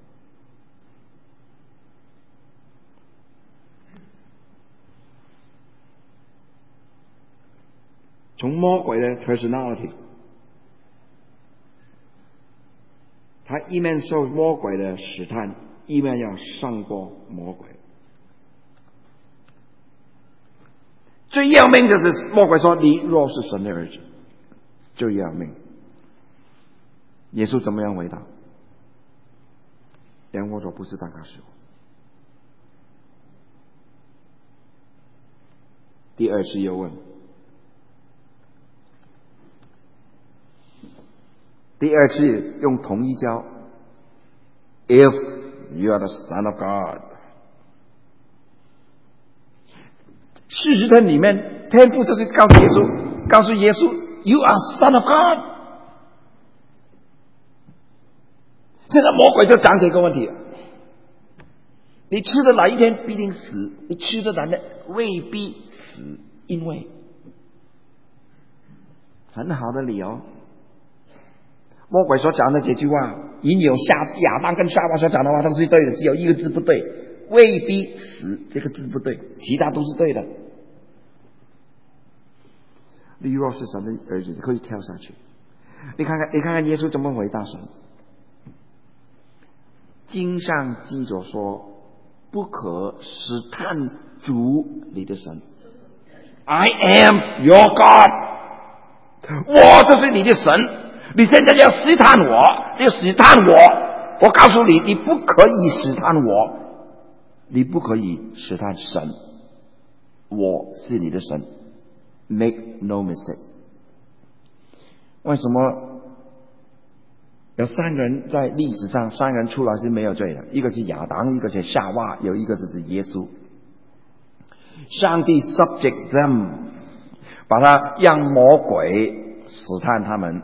从魔鬼的 personality， 他一面受魔鬼的试探，一面要胜过魔鬼。最要命的是魔鬼说：“你若是神的儿子。”最要命。耶稣怎么样回答？人我说不是，但告诉我。第二次又问，第二次用同一招 ，If you are the Son of God。事实的里面，天父就是告诉耶稣，告诉耶稣 ，You are Son of God。现在魔鬼就讲这个问题了：你吃的哪一天必定死，你吃的哪天未必死，因为很好的理由。魔鬼所讲的这句话，引有夏亚当跟夏娃所讲的话都是对的，只有一个字不对，未必死这个字不对，其他都是对的。你若是神的儿子，你可以跳下去。你看看，你看看耶稣怎么回答神。经上记着说，不可试探主你的神。I am your God， 我就是你的神。你现在要试探我，要试探我，我告诉你，你不可以试探我，你不可以试探神，我是你的神 ，Make no mistake。为什么有三个人在历史上，三个人出来是没有罪的？一个是亚当，一个是夏娃，有一个是耶稣。上帝 subject them， 把他让魔鬼试探他们。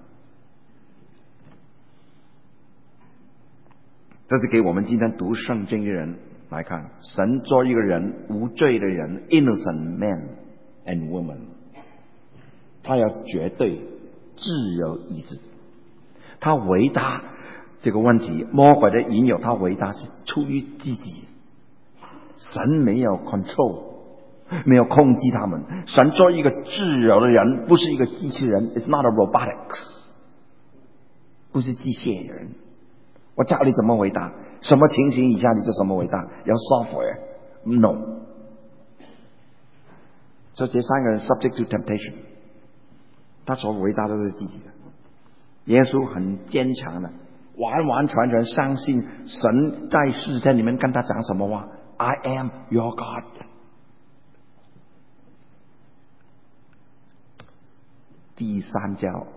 这是给我们今天读圣经的人来看，神做一个人无罪的人 innocent man and woman， 他有绝对自由意志。他回答这个问题，魔鬼的引诱，他回答是出于自己。神没有 control， 没有控制他们。神做一个自由的人，不是一个机器人 ，It's not a robotics， 不是机械人。我教你怎么回答，什么情形以下你就什么回答，要 software no。所以这三个人 subject to temptation， 他所回答都是自己的。耶稣很坚强的，完完全全相信神在世界里面跟他讲什么话 ，I am your God。第三招。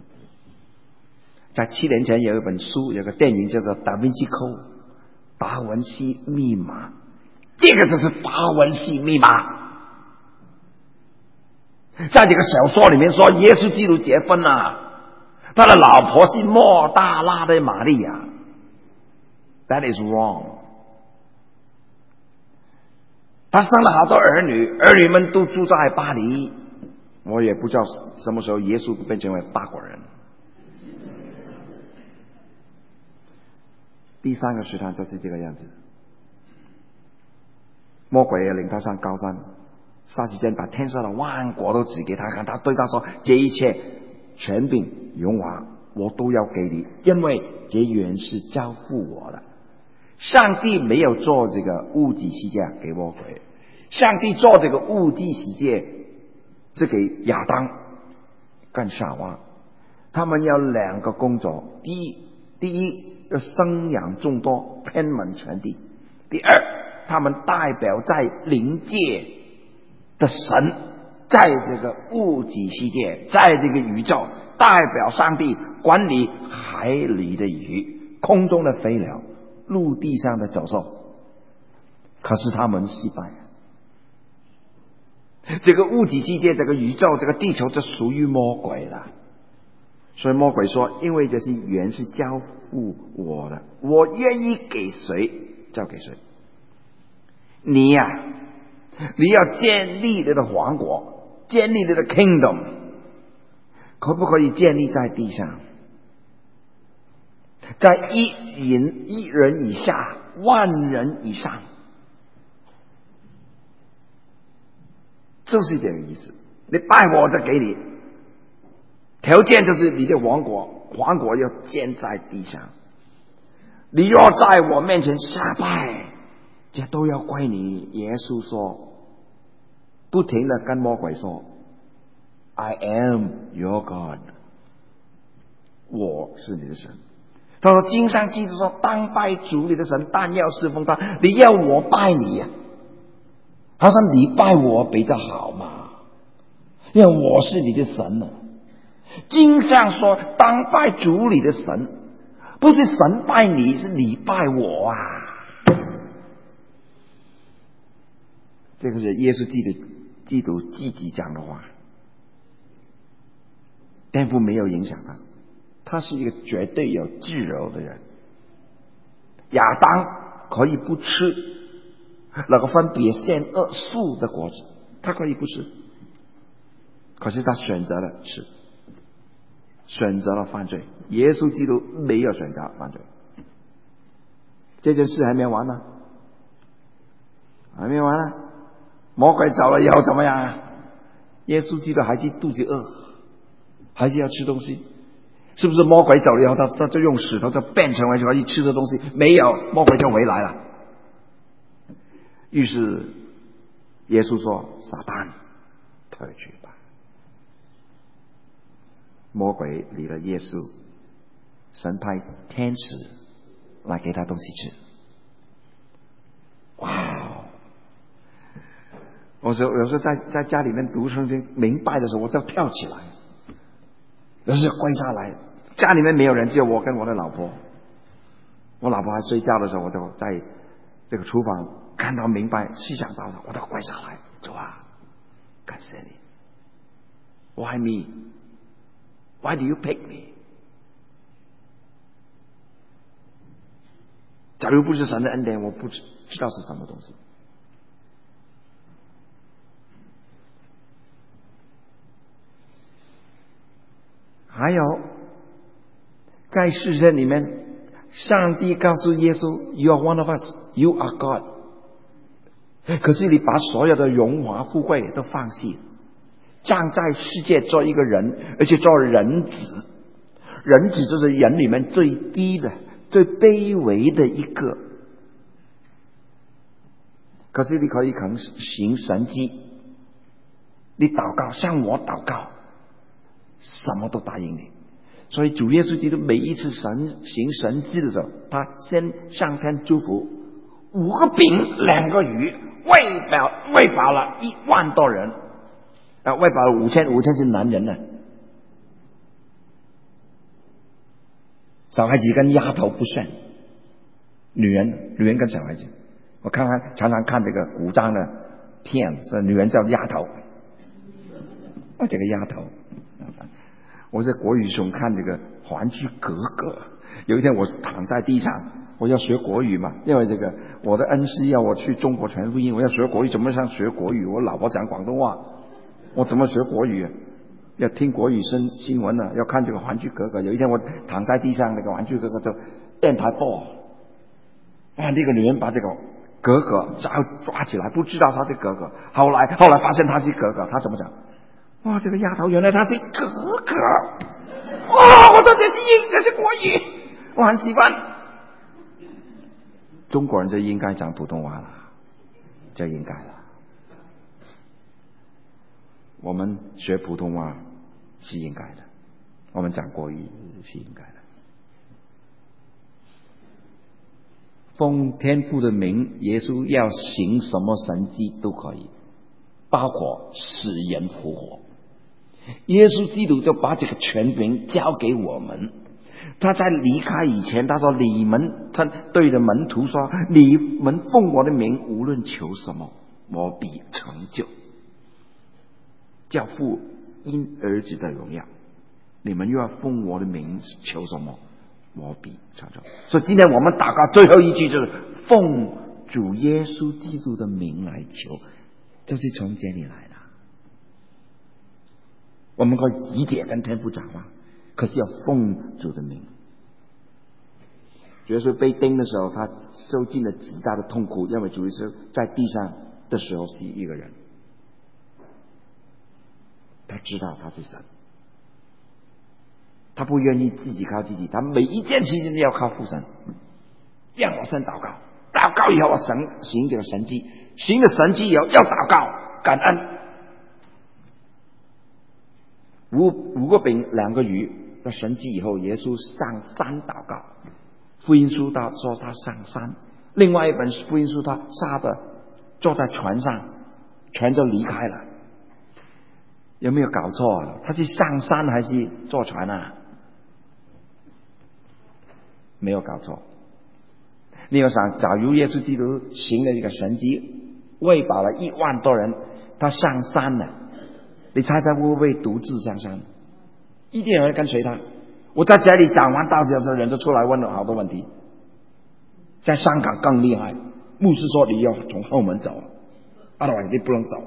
在七年前有一本书，有个电影叫做《达文西 Code》，达文西密码。这个就是达文西密码。在这个小说里面说，耶稣基督结婚了，他的老婆是莫大拉的玛利亚。That is wrong。他生了好多儿女，儿女们都住在巴黎。我也不知道什么时候耶稣变成为法国人。 第三个试探就是这个样子。魔鬼也领他上高山，霎时间把天上的万国都指给他看，他对他说：这一切权柄荣华我都要给你，因为这原是交付我的。上帝没有做这个物质世界给魔鬼，上帝做这个物质世界是给亚当跟夏娃，他们有两个工作：第一，第一要生养众多，遍满全地；第二，他们代表在灵界的神，在这个物质世界，在这个宇宙，代表上帝管理海里的鱼、空中的飞鸟、陆地上的走兽。可是他们失败，这个物质世界、这个宇宙、这个地球就属于魔鬼了。所以魔鬼说：因为这是原是交付我的，我愿意给谁交给谁。你呀、啊，你要建立你的王国，建立你的 kingdom， 可不可以建立在地上？在一人一人以下，万人以上，就是这个意思。你拜我就给你，条件就是你的王国，王国要建在地上。你若在我面前下拜，这都要归你。耶稣说，不停地跟魔鬼说 I am your God， 我是你的神。他说经上记着说，当拜主你的神，但要侍奉他。你要我拜你呀、啊？他说你拜我比较好嘛，因为我是你的神呢、啊。经上说当拜主你的神，不是神拜你，是你拜我啊。这个是耶稣基督基督自己讲的话，天父没有影响他，他是一个绝对有自由的人。亚当可以不吃那个分别善恶树的果子，他可以不吃，可是他选择了吃，选择了犯罪。耶稣基督没有选择犯罪。这件事还没完呢，还没完呢。魔鬼走了以后怎么样啊？耶稣基督还是肚子饿，还是要吃东西。是不是魔鬼走了以后，他他就用石头就变成为可以吃的东西？没有，魔鬼就回来了。于是耶稣说：撒旦退去吧。魔鬼离了耶稣，神派天使来给他东西吃。哇！我说有时候在在家里面读圣经明白的时候，我就跳起来，有时候跪下来。家里面没有人，只有我跟我的老婆。我老婆还睡觉的时候，我就在这个厨房看到明白思想到了，我都跪下来，主啊，感谢你。Why me? Why do you pick me? 假如不是神的恩典，我不知知道是什么东西。还有在世人里面，上帝告诉耶稣 You are one of us, You are God。 可是你把所有的荣华富贵都放弃，站在世界做一个人，而且做人子。人子就是人里面最低的、最卑微的一个。可是你可以肯行神迹，你祷告向我祷告，什么都答应你。所以主耶稣基督每一次神行神迹的时候，他先上天祝福，五个饼两个鱼，喂饱喂饱了一万多人，啊，喂饱了五千，五千是男人呢、啊，小孩子跟丫头不算，女人女人跟小孩子，我看看常常看这个古装的片，说女人叫丫头，啊，这个丫头。我在国语中看这个《还珠格格》，有一天我躺在地上，我要学国语嘛，因为这个我的恩师要我去中国传福音，我要学国语，怎么想学国语？我老婆讲广东话，我怎么学国语？要听国语新新闻呢，要看这个《还珠格格》。有一天我躺在地上，那个《还珠格格》就电台播， 哇，那个女人把这个哥哥抓抓起来，不知道他是哥哥。后来后来发现他是哥哥，他怎么讲？哇，这个丫头原来他是哥哥！哇，我说这是英，这是国语，我很喜欢。中国人就应该讲普通话了，就应该了。我们学普通话是应该的，我们讲国语是应该的。奉天父的名，耶稣要行什么神迹都可以，包括使人复活。耶稣基督就把这个权柄交给我们。他在离开以前，他说：“你们，他对着门徒说，你们奉我的名，无论求什么，我必成就。叫父因儿子的荣耀，你们又要奉我的名求什么，我必成就。”所以今天我们祷告最后一句就是奉主耶稣基督的名来求，就是从这里来的。我们可以直接跟天父讲话，可是要奉主的名。主耶稣被钉的时候，他受尽了极大的痛苦，因为主耶稣在地上的时候是一个人，他知道他是神，他不愿意自己靠自己，他每一件事情都要靠父神。让我先祷告，祷告以后我神行这个神迹，行了神迹以后要祷告感恩。五五个饼两个鱼的神迹以后，耶稣上山祷告。福音书他说他上山，另外一本福音书他杀的坐在船上，船就离开了。有没有搞错啊？他是上山还是坐船啊？没有搞错。你要想，假如耶稣基督行了这个神迹，喂饱了一万多人，他上山了，你猜他会不会独自上山？一定有人跟随他。我在家里讲完道之后，人就出来问了好多问题。在香港更厉害，牧师说你要从后门走，阿拉你不能走。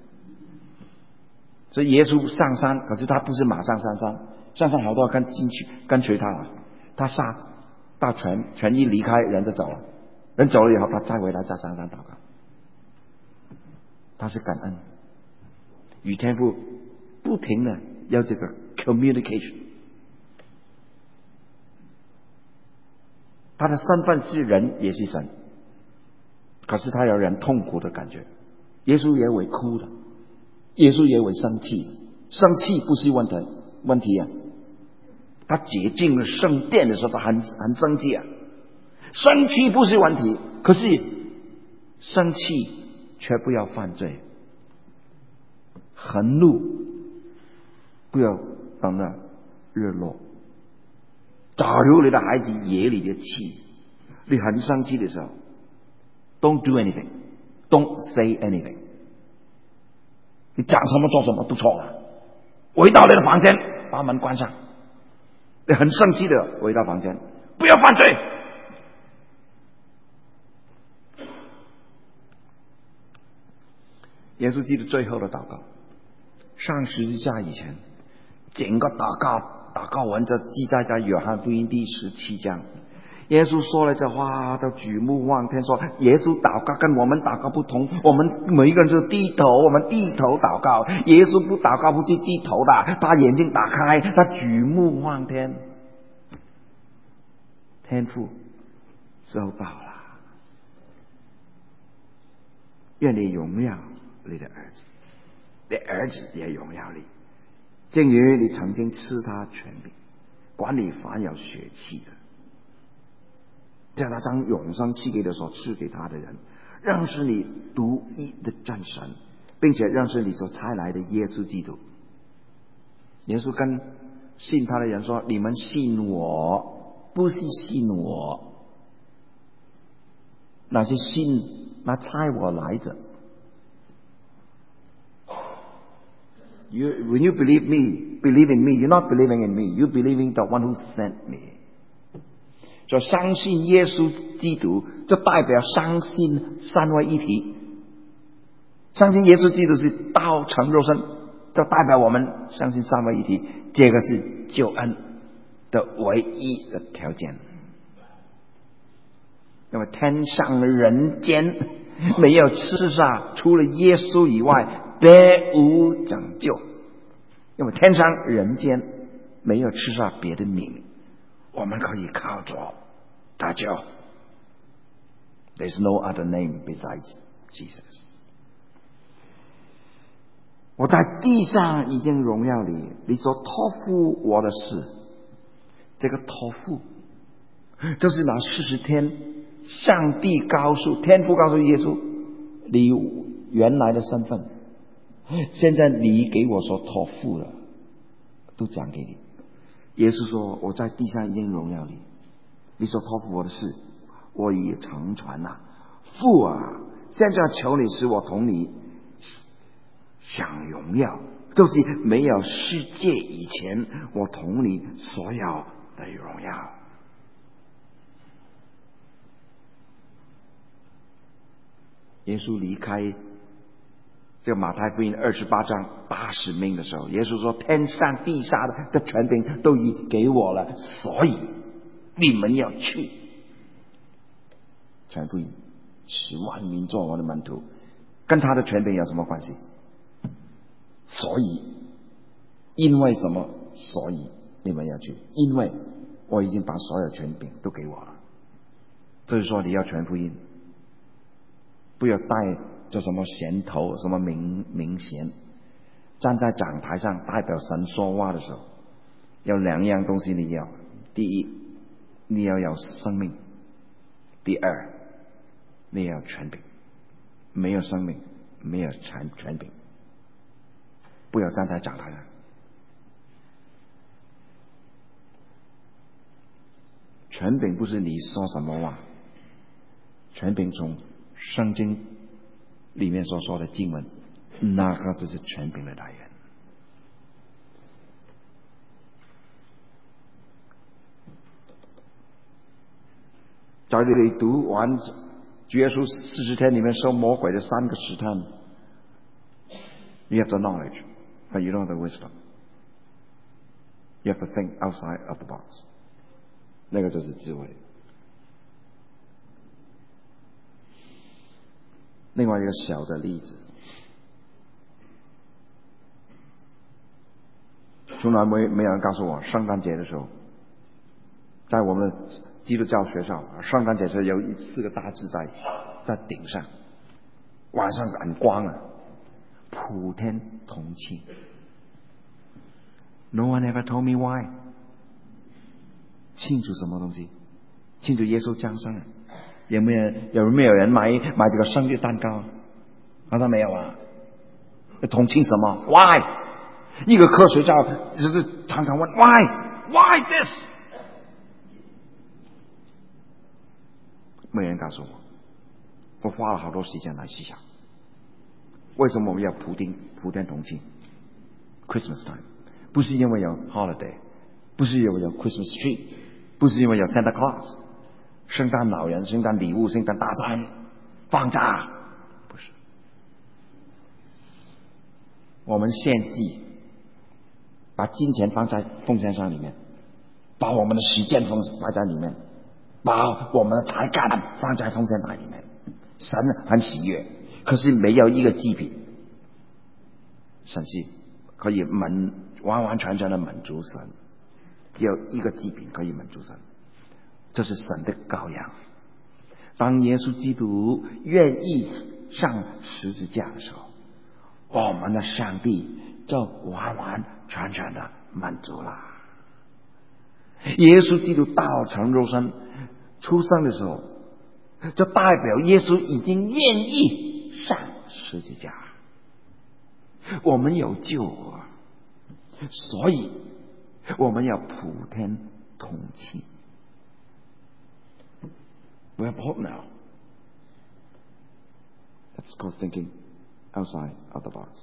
所以耶稣上山，可是他不是马上上山，上山好多人跟进去跟随他了。他杀到船，船一离开，人就走了。人走了以后，他再回来再上山祷告。他是感恩，与天父不停的要这个 communication。他的身份是人，也是神，可是他有人痛苦的感觉。耶稣也会哭的，耶稣也会生气，生气不是问题问题啊。他洁净了圣殿的时候，他很很生气啊。生气不是问题，可是生气却不要犯罪，横怒不要等到日落。假如你的孩子惹你的气，你很生气的时候 ，Don't do anything, don't say anything。你讲什么做什么都错了。回到你的房间，把门关上。你很生气的回到房间，不要犯罪。耶稣基督最后的祷告，上十字架以前，整个祷告。祷告文就记载在约翰福音第十七章。耶稣说了这话，都举目望天，说耶稣祷告跟我们祷告不同，我们每一个人就低头，我们低头祷告。耶稣不祷告不是低头的，他眼睛打开，他举目望天。天父收到了，愿你荣耀你的儿子，你儿子也荣耀你。正如你曾经赐他权柄，管理凡有血气的，叫他将永生赐给的所赐给他的人，认识你独一的真神，并且认识你所差来的耶稣基督。耶稣跟信他的人说：“你们信我，不是信我，那是信那差我来者。” You, when you believe me, believe in me, you're not believing in me, you're believing the one who sent me. 就相信耶稣基督，就代表相信三位一体。相信耶稣基督是道成肉身，就代表我们相信三位一体。这个是救恩的唯一的条件。 因为天上人间没有赐下除了耶稣以外别无拯救，因为天上人间没有赐下别的名，我们可以靠着得救。There's no other name besides Jesus。 我在地上已经荣耀你，你所托付我的事，这个托付就是拿四十天，上帝告诉天父告诉耶稣，你原来的身份，现在你给我所托付的都讲给你。耶稣说，我在地上已经荣耀你，你所托付我的事我已成全了。父啊，现在求你使我同你享荣耀，就是没有世界以前我同你所有的荣耀。耶稣离开这个马太福音二十八章大使命的时候，耶稣说，天上地下的权柄都已给我了，所以你们要去传福音，使万民做我的门徒。跟他的权柄有什么关系？所以因为什么？所以你们要去，因为我已经把所有权柄都给我了。就是说你要传福音，不要带着什么衔头什么名名衔，站在讲台上代表神说话的时候，有两样东西你要：第一，你要有生命；第二，你要有权柄。没有生命，没有权权柄，不要站在讲台上。权柄不是你说什么话，权柄从圣经里面所说的经文，那个就是权柄的来源。在这里读完主耶稣四十天里面受魔鬼的三个试探， You have the knowledge, but you don't have the wisdom. You have to think outside of the box. 那个就是智慧。另外一个小的例子，从来没没有人告诉我，圣诞节的时候，在我们的基督教学校，圣诞节时有四个大字在在顶上，晚上很光啊，普天同庆。No one ever told me why。庆祝什么东西？庆祝耶稣降生啊？有没有有没有人买买这个生日蛋糕？好像没有啊。同庆什么 ？Why？ 一个科学家就是常常问 Why？Why this？没人告诉我，我花了好多时间来细想，为什么我们要普天普天同庆 ？Christmas time 不是因为有 holiday， 不是因为有 Christmas tree， 不是因为有 Santa Claus， 圣诞老人、圣诞礼物、圣诞大餐、放假，不是。我们献祭，把金钱放在奉献箱里面，把我们的时间放放在里面。把我们的才干放在奉献箱里面，神很喜悦。可是没有一个祭品，神是可以满完完全全的满足神，只有一个祭品可以满足神，这是神的羔羊。当耶稣基督愿意上十字架的时候，我们的上帝就完完全全的满足了。耶稣基督道成肉身出生的时候，就代表耶稣已经愿意上十字架，我们有救啊，所以我们要普天同庆。We have hope now. That's called thinking outside of the box.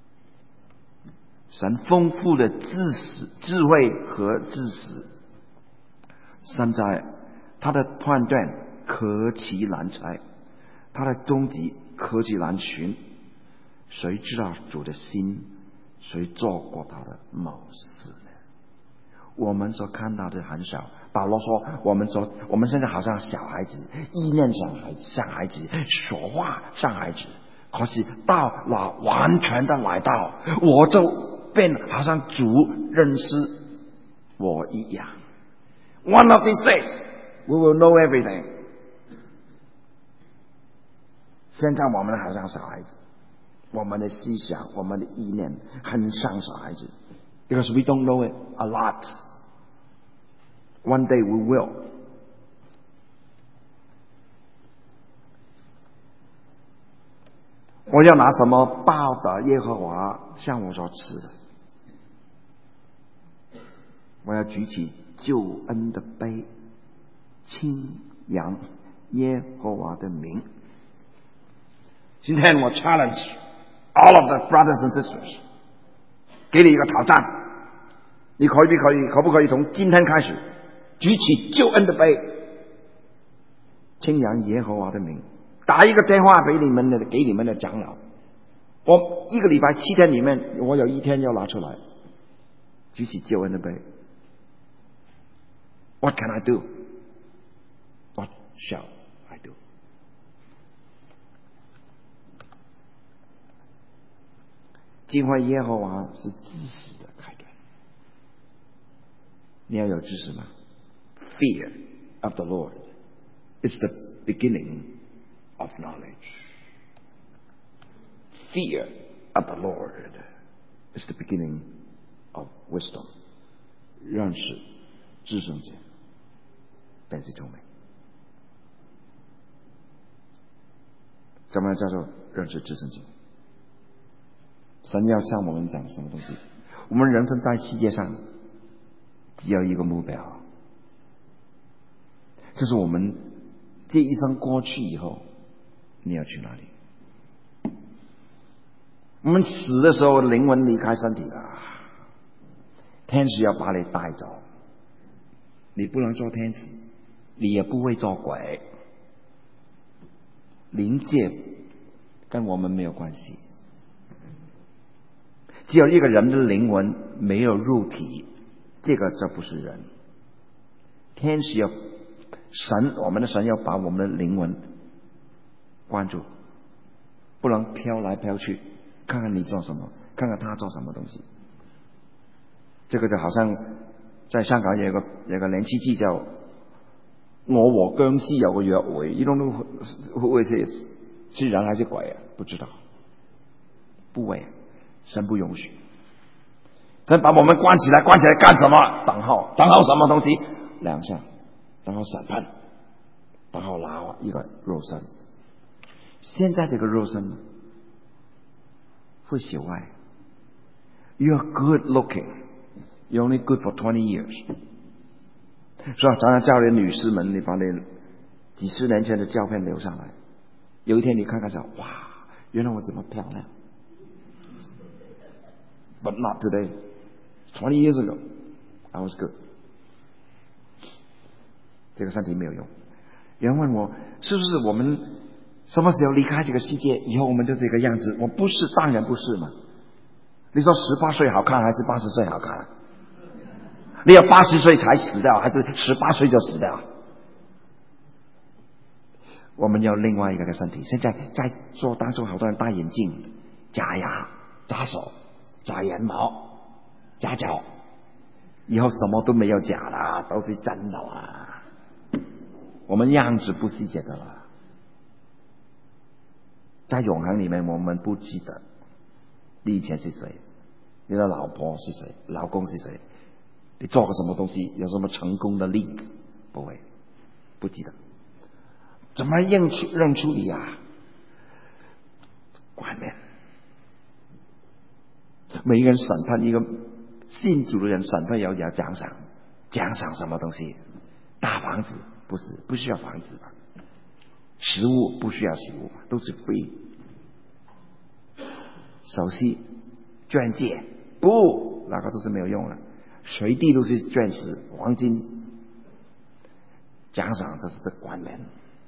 神丰富的知识、智慧和知识，神在他的判断可其难猜，他的终极可其难寻。谁知道主的心？谁做过他的谋士呢？ 我们所看到的很少。保罗说，我们说我们现在好像小孩子，意念像孩子，像孩子，说话像孩子。可是到了完全的来到，我就变好像主认识我一样。One of these days, we will know everything. 现在我们好像小孩子，我们的思想，我们的意念很像小孩子 ，because we don't know it a lot. One day we will. 我要拿什么报答耶和华向我所赐的？我要举起救恩的杯，称扬耶和华的名。今天我 challenge all of the brothers and sisters， 给你一个挑战，你可以不可以？可不可以从今天开始举起救恩的杯，称扬耶和华的名？打一个电话给你们的，给你们的长老。我一个礼拜七天里面，我有一天要拿出来，举起救恩的杯。What can I do? What shall I do? 敬畏耶和华是知识的开端。你要有知识吗？ Fear of the Lord is the beginning.Of knowledge. Fear of the Lord is the beginning of wisdom. 认识至圣者便是聪明。怎么样叫做认识至圣者？神要向我们讲什么东西？我们人生在世界上只有一个目标，就是我们这一生过去以后你要去哪里？我们死的时候，灵魂离开身体了，天使要把你带走。你不能做天使，你也不会做鬼，灵界跟我们没有关系。只有一个人的灵魂没有肉体，这个就不是人。天使要神，我们的神要把我们的灵魂关注，不能飘来飘去，看看你做什么，看看他做什么东西。这个就好像在香港有一个有一个连续剧叫《我和僵尸有个约會》，呢種都會是是人還是鬼啊？不知道，不會，神不允許。神把我們關起來，關起來幹什麼？等候，等候什麼東西？兩項，等候審判，等候拿一個肉身。現在這個肉身會朽壞。You're good looking, you're only good for twenty years. 是吧？常常叫你女士們，你把你幾十年前的照片留上來，有一天你看看說，哇，原來我這麼漂亮。But not today. Twenty years ago, I was good. 這個身體沒有用。有人問我，是不是我們什麼時候離開這個世界，以後我們就這個樣子？我不是，當然不是嘛。你說十八歲好看，還是八十歲好看？你要八十歲才死掉，還是十八歲就死掉？我們有另外一個嘅身體。現在在座當中，好多人戴眼鏡、假牙、假手、假眼毛、假腳，以後什麼都沒有假啦，都是真的啦。我們樣子不是這個啦，在永恆裡面，我們不記得你以前是誰，你的老婆是誰，老公是誰，你做過什麼東西，有什麼成功的例子，不會，不記得。怎麼認出認出你啊？冠冕。每一個人審判一個信主的人，審判有有獎賞，獎賞什麼東西？大房子不是，不需要房子吧？食物不需要食物，都是 free。首飾、鑽戒不，那個都是沒有用的，隨地都是鑽石、黃金。獎賞這是這冠冕。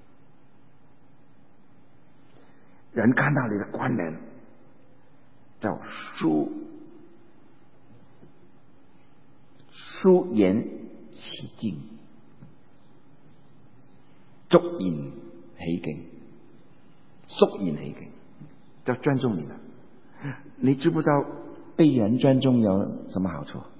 人看到你的冠冕叫書， 舒言起敬，足言起敬，肃言起敬，就尊重你了。你知不知道被人尊重有什么好处？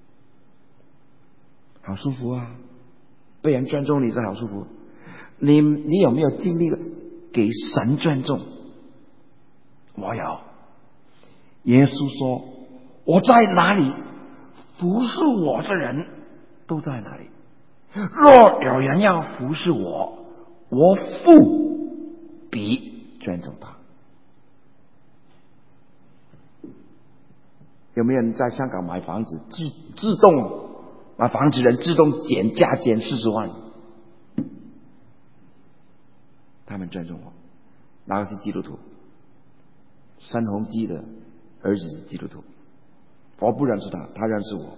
好舒服啊！被人尊重你是好舒服。你你有没有经历给神尊重？我有。耶稣说：“我在哪里，服侍我的人都在哪里。若有人要服侍我，我父必尊重他。”有没有人在香港买房子，自自动买房子人自动减价减四十万？他们尊重我。那个是基督徒，申鸿基的儿子是基督徒，我不认识他，他认识我。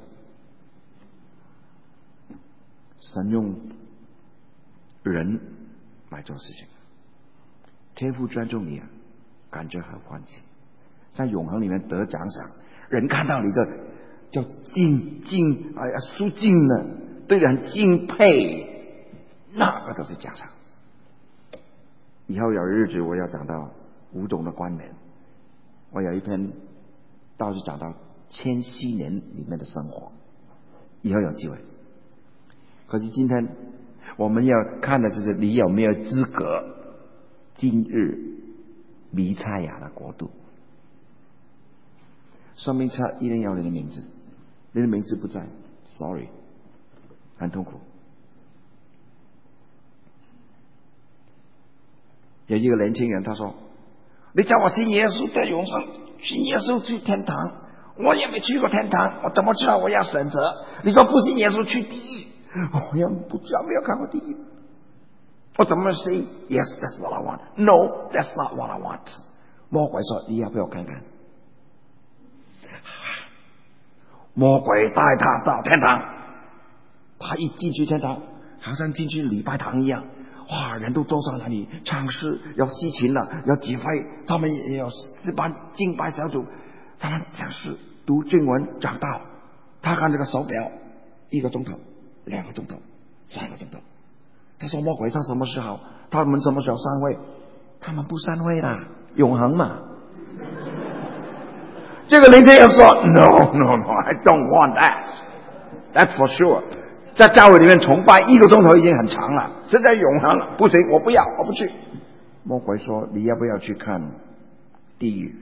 神用人来做事情，天父尊重你啊，感觉很欢喜，在永恒里面得奖赏。人看到你的叫敬敬，哎呀，肃敬了，对人敬佩，那个都是奖赏。以后有日子我要讲到五种的冠冕，我有一篇倒是讲到千禧年里面的生活，以后有机会。可是今天我们要看的就是你有没有资格进入弥赛亚的国度。生命册一定要你的名字，你的名字不在 ，sorry， 很痛苦。有一个年轻人他说：“你叫我信耶稣得永生，信耶稣去天堂，我也没去过天堂，我怎么知道我要选择？你说不信耶稣去地狱，我也不知道，没有看过地狱，我怎么 say yes that's what I want no that's not what I want？” 魔鬼说：“你要不要看看？”魔鬼带他到天堂，他一进去天堂，好像进去礼拜堂一样，哇，人都坐在那里唱诗，要西琴了，要指挥，他们也有诗班敬拜小组，他们讲诗、读经文、讲道。他看这个手表，一个钟头、两个钟头、三个钟头。他说魔鬼他什么时候？他们什么时候散会？他们不散会的，永恒嘛。这个年轻人说 ：“No, no, no, I don't want that. That's for sure。”在教会里面崇拜一个钟头已经很长了，现在永恒了，不行，我不要，我不去。魔鬼说：“你要不要去看地狱？”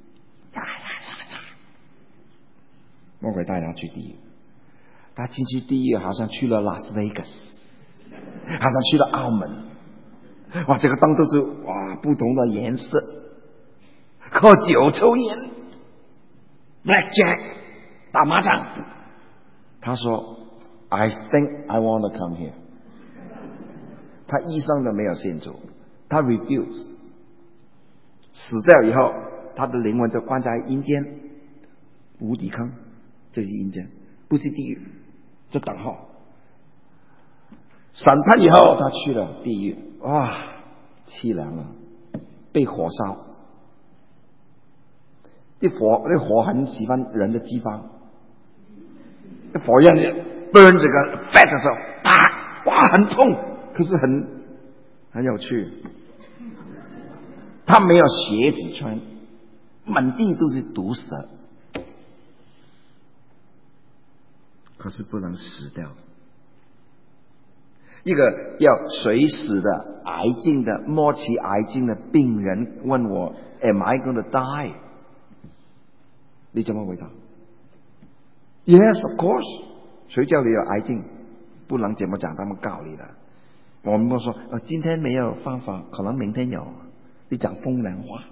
魔鬼带他去地狱，他进去地狱好像去了拉斯维加斯，好像去了澳门。哇，这个灯都是哇不同的颜色，喝酒抽烟。Blackjack 打麻将，他说 I think I want to come here。 他一生都没有信主，他 refuse。 死掉以后，他的灵魂就关在阴间无底坑，这是阴间，不是地狱，就等候审判以后，他去了地狱。哇，凄凉了，被火烧。啲火，啲火很喜欢人的脂肪，啲火焰 burn 这个 fat 的时候，啪，哇，很痛，可是很很有趣。他没有鞋子穿，满地都是毒蛇，可是不能死掉。一个要随死的癌症的末期癌症的病人问我 ，Am I going to die？你怎么回答 ？Yes, of course。谁叫你有癌症？不能怎么讲，他们告你了。我们说，呃，今天没有方法，可能明天有。你讲风凉话。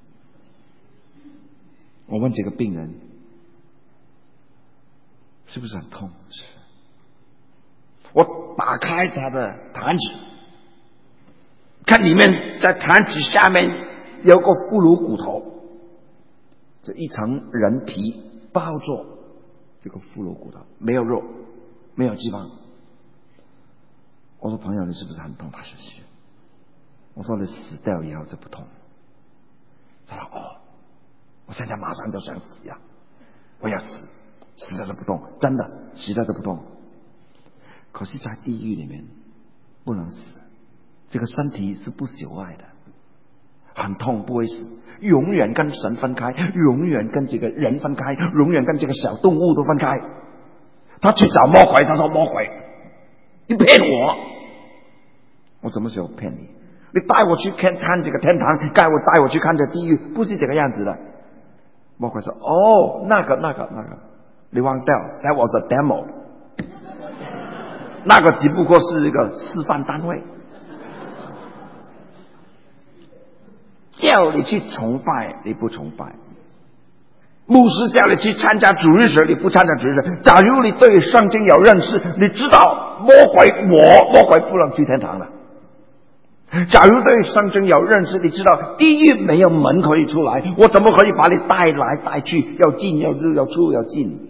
我问这个病人，是不是很痛？是。我打开他的坛子，看里面在坛子下面有个骷髅骨头。这一层人皮包着这个骷髅骨头，没有肉，没有脂肪。我说朋友，你是不是很痛？他说是。我说你死掉以后就不痛。他说哦，我现在马上就想死呀，我要死，死死了都不动，真的死了都不动。可是在地狱里面不能死，这个身体是不朽坏的，很痛，不会死，永远跟神分开，永远跟这个人分开，永远跟这个小动物都分开。他去找魔鬼，他说魔鬼你骗我，我什么时候骗你？你带我去看看这个天堂，带我带我去看这地狱，不是这个样子的。魔鬼说哦，那个那个那个你忘掉 that was a demo， 那个只不过是一个示范单位，叫你去崇拜你不崇拜，牧师叫你去参加主日学你不参加主日学。假如你对圣经有认识，你知道魔鬼我魔鬼不能去天堂的。假如对圣经有认识，你知道地狱没有门可以出来，我怎么可以把你带来带去，要进要入要出要进。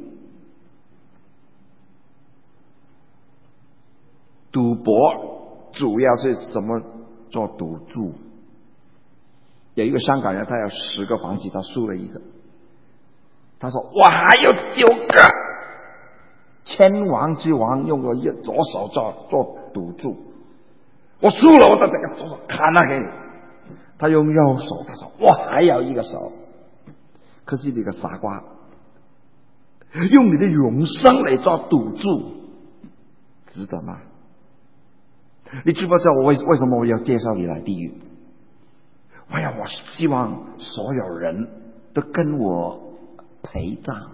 赌博主要是什么？做赌注。有一个香港人，他有十个房子，他输了一个，他说我还有九个。千王之王用个左手做做赌注，我输了，我的这个左手砍了给你。他用右手，他说我还有一个手。可是你个傻瓜，用你的永生来做赌注，值得吗？你知不知道我为为什么我要介绍你来地狱？哎呀，我希望所有人都跟我陪葬。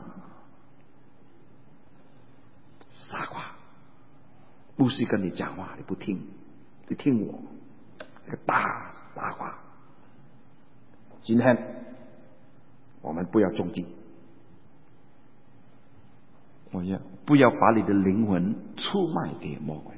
傻瓜，不是跟你讲话你不听，你听我，这个大傻瓜。今天我们不要中计，我要不要把你的灵魂出卖给魔鬼？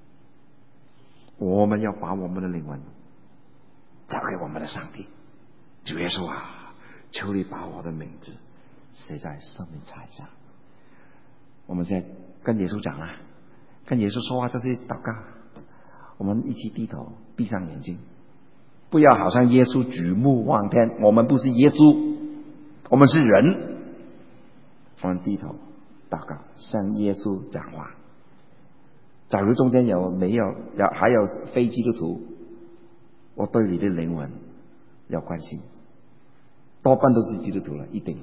我们要把我们的灵魂交给我们的上帝。主耶稣啊，求你把我的名字写在生命册上。我们现在跟耶稣讲了，跟耶稣说话，这是祷告。我们一起低头，闭上眼睛，不要好像耶稣举目望天。我们不是耶稣，我们是人。我们低头祷告，向耶稣讲话。假如中间有没有有还有非基督徒，我对你的灵魂要关心，多半都是基督徒了，一定。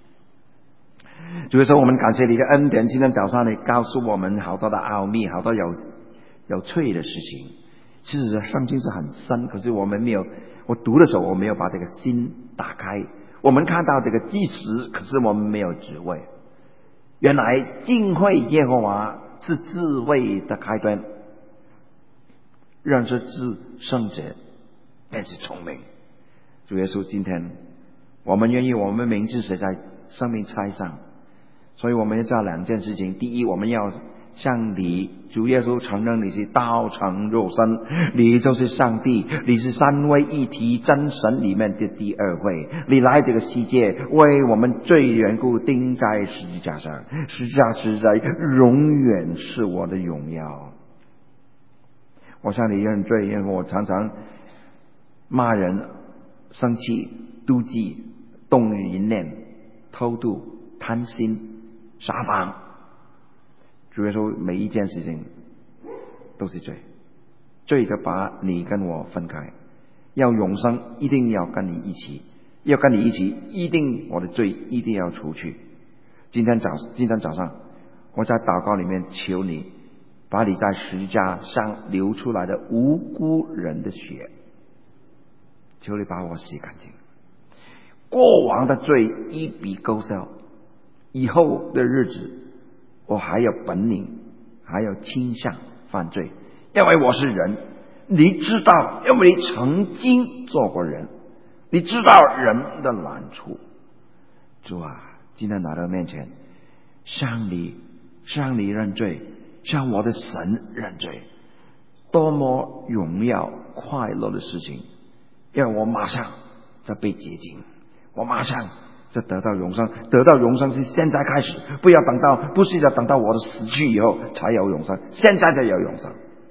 主耶稣，我们感谢你的恩典。今天早上你告诉我们好多的奥秘，好多有有趣的事情。其实圣经是很深，可是我们没有，我读的时候我没有把这个心打开。我们看到这个祭司，可是我们没有智慧。原来敬畏耶和华是智慧的开端，认识至圣者便是聪明。主耶稣，今天我们愿意我们名字写在生命册上，所以我们要做两件事情。第一，我们要向你主耶稣承认你是道成肉身，你就是上帝，你是三位一体真神里面的第二位，你来这个世界为我们罪缘故钉在十字架上，十字架实在永远是我的荣耀。我向你认罪，因为我常常骂人、生气、妒忌、动于淫念、偷渡、贪心、撒谎。主耶稣，每一件事情都是罪，罪就把你跟我分开。要永生，一定要跟你一起，要跟你一起，一定我的罪一定要除去。今天早今天早上，我在祷告里面求你，把你在十字架上流出来的无辜人的血，求你把我洗干净。过往的罪一笔勾销，以后的日子我还有本领，还有倾向犯罪，因为我是人。你知道，因为你曾经做过人，你知道人的难处。主啊，今天来到面前，向你向你认罪，向我的神认罪，多么荣耀快乐的事情！因为我马上在被洁净，我马上就得到永生。得到永生是现在开始，不要等到，不是要等到我的死去以后才有永生，现在就有永生。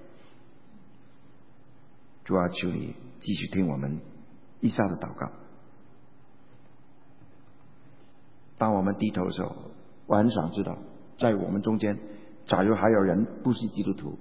主啊，求你继续听我们以下的祷告。当我们低头的时候， 我很想知道，在我们中间，假如还有人不是基督徒，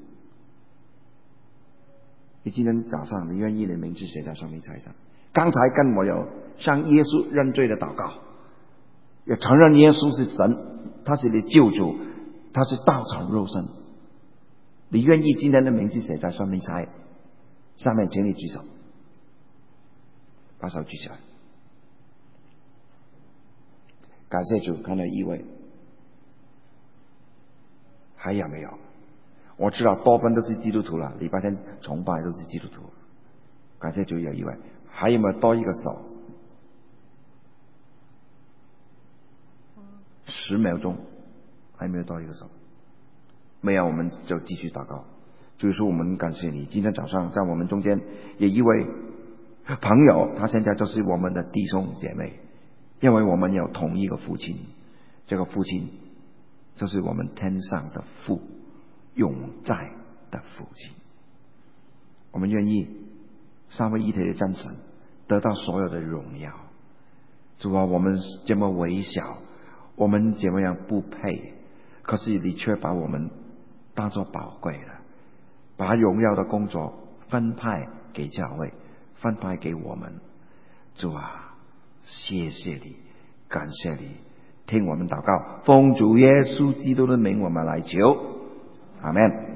你今天早上你愿意你的名字写在生命册上？刚才跟我有向耶稣认罪的祷告，也承认耶稣是神，他是你的救主，他是道成肉身。你愿意今天的名字写在生命册上面？请你举手，把手举起来。感谢主，看到一位。还有没有？我知道多半都是基督徒了，礼拜天崇拜都是基督徒。感谢主，有一位。还有没有多一个手？十秒钟，还没有多一个手？没有，我们就继续祷告。主耶稣，我们感谢你，今天早上在我们中间有一位朋友，他现在就是我们的弟兄姐妹，因为我们有同一个父亲，这个父亲就是我们天上的父，永在的父亲。我们愿意三位一体的真神得到所有的荣耀。主啊，我们这么微小，我们怎么样不配，可是你却把我们当作宝贵的，把荣耀的工作分派给教会，分派给我们。主啊，谢谢你，感谢你，听我们祷告，奉主耶稣基督的名我们来求，阿们。